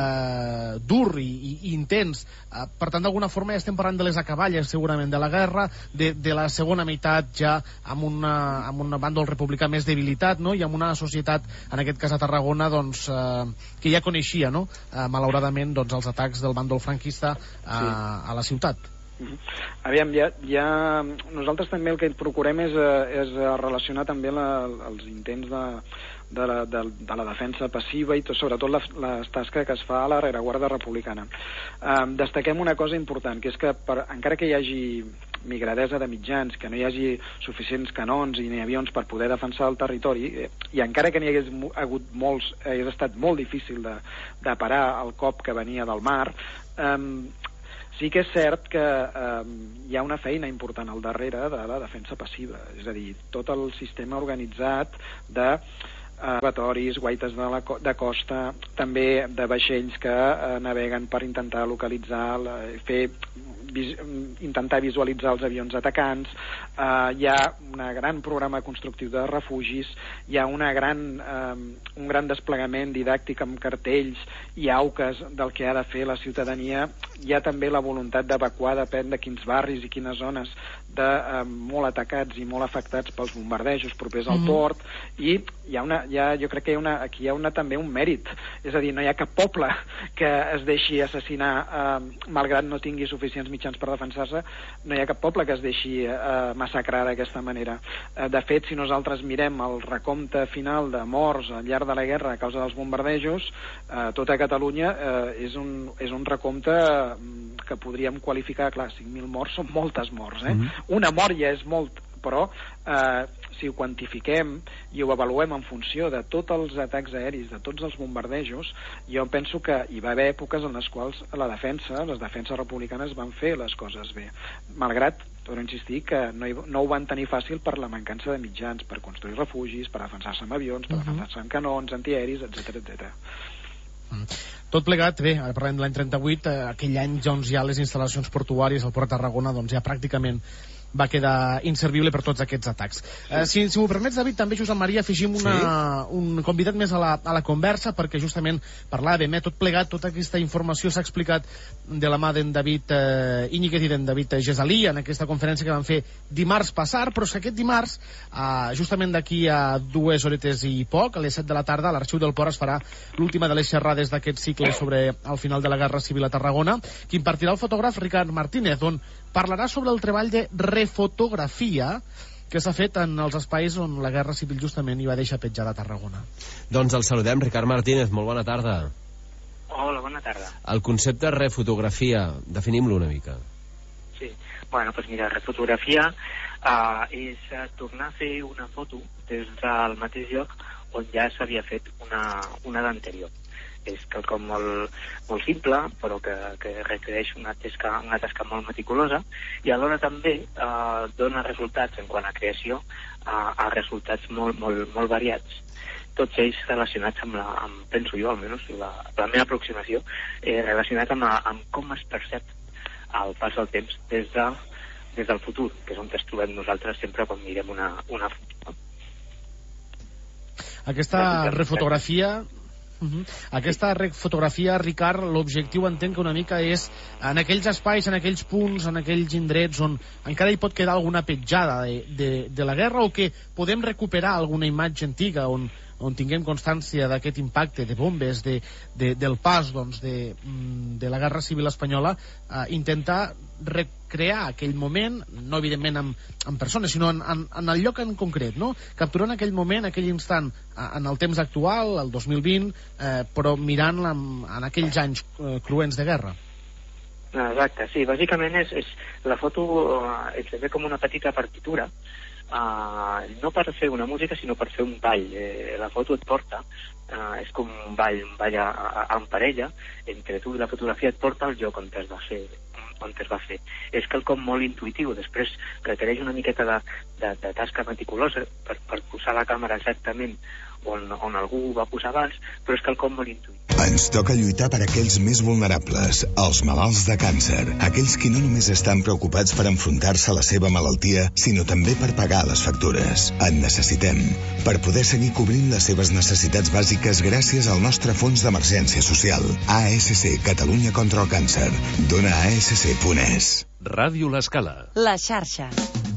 eh, dur i, i, i intens. Eh, per tant, d'alguna forma ja estem parlant de les acaballes, segurament, de la guerra, de, de la segona meitat ja amb, una, amb un bàndol republicà més debilitat, no? I amb una societat, en aquest cas a Tarragona, doncs, eh, que ja coneixia, no? eh, malauradament, doncs, els atacs del bàndol franquista eh, sí. a la ciutat. Aviam, ja, ja nosaltres també el que procurem és, és relacionar també la, els intents de, de, la, de, de la defensa passiva i tot, sobretot la, la tasca que es fa a la rereguarda republicana. Um, destaquem una cosa important, que és que per, encara que hi hagi migradesa de mitjans, que no hi hagi suficients canons i ni avions per poder defensar el territori, eh, i encara que n'hi hagués hagut molts, hagués estat molt difícil de, de parar el cop que venia del mar, um, sí que és cert que eh, hi ha una feina important al darrere de la defensa passiva, és a dir, tot el sistema organitzat de observatoris, guaites de, la, de costa, també de vaixells que eh, naveguen per intentar localitzar, la, fer vis, intentar visualitzar els avions atacants, eh, hi ha un gran programa constructiu de refugis, hi ha una gran, eh, un gran desplegament didàctic amb cartells i auques del que ha de fer la ciutadania, hi ha també la voluntat d'evacuar, depèn de quins barris i quines zones de, eh, molt atacats i molt afectats pels bombardejos propers al Mhm. port, i hi ha una, hi ha, jo crec que hi ha una, aquí hi ha una, també un mèrit, és a dir, no hi ha cap poble que es deixi assassinar eh, malgrat no tingui suficients mitjans per defensar-se, no hi ha cap poble que es deixi eh, massacrar d'aquesta manera. Eh, de fet, si nosaltres mirem el recompte final de morts al llarg de la guerra a causa dels bombardejos, eh, tota Catalunya eh, és, un, és un recompte que podríem qualificar, clar, cinc mil morts són moltes morts, eh? Mhm. Una mort ja és molt, però eh, si ho quantifiquem i ho avaluem en funció de tots els atacs aeris, de tots els bombardejos, jo penso que hi va haver èpoques en les quals la defensa, les defenses republicanes van fer les coses bé, malgrat, torno a insistir, que no, hi, no ho van tenir fàcil per la mancança de mitjans, per construir refugis, per defensar-se amb avions, per Mhm. defensar-se amb canons, antiaeris, etcètera, etcètera. Tot plegat, bé, ara parlem de l'any trenta-vuit, eh, aquell any doncs, ja les instal·lacions portuàries al Port de Tarragona doncs, ja pràcticament va quedar inservible per tots aquests atacs. Eh, si si m'ho permets, David, també Josep Maria afegim una, sí? un convidat més a la, a la conversa, perquè justament parlàvem, eh, tot plegat, tota aquesta informació s'ha explicat de la mà d'en David eh, Íñiguez i d'en David Gesalí en aquesta conferència que van fer dimarts passat, però és que aquest dimarts, eh, justament d'aquí a dues horetes i poc, a les set de la tarda, a l'Arxiu del Port es farà l'última de les xerrades d'aquest cicle sobre el final de la Guerra Civil a Tarragona, que impartirà el fotògraf Ricard Martínez, on parlarà sobre el treball de refotografia que s'ha fet en els espais on la Guerra Civil justament hi va deixar petjada a Tarragona. Doncs el saludem, Ricard Martínez, molt bona tarda. Hola, bona tarda. El concepte refotografia, definim-lo una mica. Sí, bueno, doncs mira, refotografia uh, és uh, tornar a fer una foto des del mateix lloc on ja s'havia fet una, una d'anterior. És quelcom molt, molt simple, però que, que requereix una tasca, una tasca molt meticulosa, i alhora també eh, dona resultats en quant a creació a, a resultats molt, molt, molt variats, tots ells relacionats amb la, amb, penso jo almenys, la, la meva aproximació, eh, relacionat amb, la, amb com es percep el pas del temps des, de, des del futur, que és on ens trobem nosaltres sempre quan mirem una, una foto. Aquesta refotografia... Uh-huh. Aquesta fotografia, Ricard, l'objectiu entenc que una mica és en aquells espais, en aquells punts, en aquells indrets on encara hi pot quedar alguna petjada de, de, de la guerra, o que podem recuperar alguna imatge antiga on, on tinguem constància d'aquest impacte de bombes, de, de, del pas doncs, de, de la Guerra Civil Espanyola, eh, intentar recrear aquell moment, no evidentment amb, amb persones, sinó en, en, en el lloc en concret, no? Capturant aquell moment, aquell instant en el temps actual, el dos mil vint, eh, però mirant en, en aquells anys eh, cruents de guerra. Exacte, sí, bàsicament és, és la foto eh, és com una petita partitura, eh, no per fer una música sinó per fer un ball. Eh, la foto et porta, eh, és com un ball, un ball a, a, en parella, entre tu i la fotografia et porta al lloc on es va fer on es va fer. És quelcom molt intuïtiu, després requereix una miqueta de, de, de tasca meticulosa per, per posar la càmera exactament on, on algú va posar abans, però és quelcom molt intuïtiu. Ens toca lluitar per aquells més vulnerables, els malalts de càncer, aquells que no només estan preocupats per enfrontar-se a la seva malaltia, sinó també per pagar les factures. En necessitem, per poder seguir cobrint les seves necessitats bàsiques gràcies al nostre fons d'emergència social. A S C, Catalunya contra el càncer. Dona a a s c punt e s. Ràdio L'Escala. La xarxa.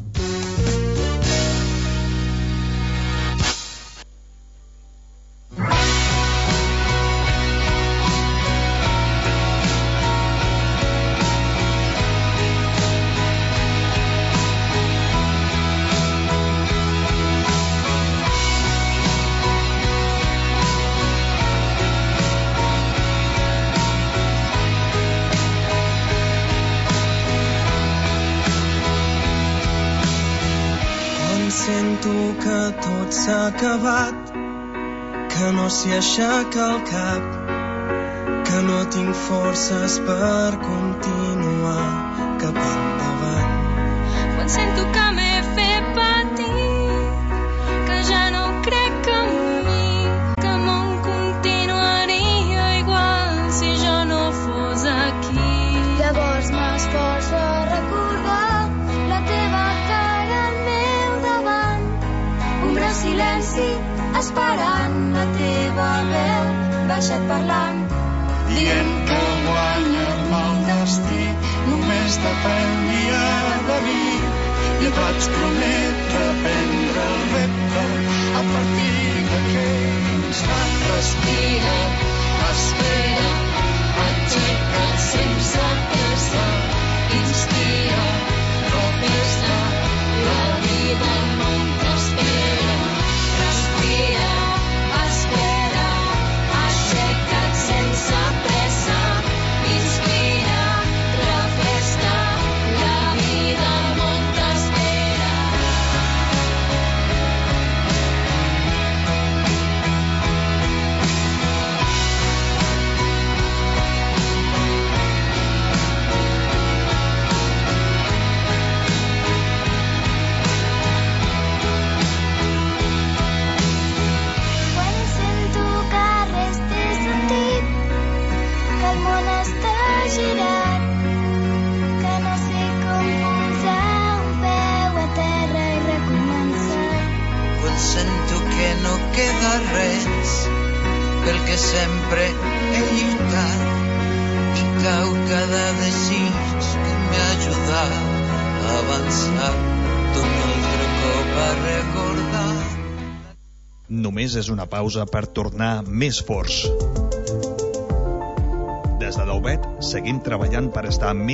Sento que tot s'ha acabat, que no s'hi aixeca el cap, que no tinc forces per continuar cap endavant. Quan sento que m'he fet petit, que ja no crec en mi, que el món continuaria igual si jo no fos aquí. Llavors m'esforço a recordar la teva cara al meu davant, un breu silenci esperant la teva veu, baixat parlant, dient que guanya el mal destí, només depenia de mi, et vaig prometre prendre el repte a partir d'aquell instant. Respira, espera, aixeca't sense pressa, inspira, no fes-te, la vida al món t'espera. Respira, espera, aixeca't sense pressa, inspira, refresca, la vida al món t'espera. Quan sento que res té sentit, que el món està girant, que no sé com posar un peu a terra i recomençar. Quan sento que no queda res pel que sempre he lluitat i cau cada desig que m'ha ajudat a avançar d'un altre cop a recordar. Només és una pausa per tornar més forts. Des de l'Aubet seguim treballant per estar més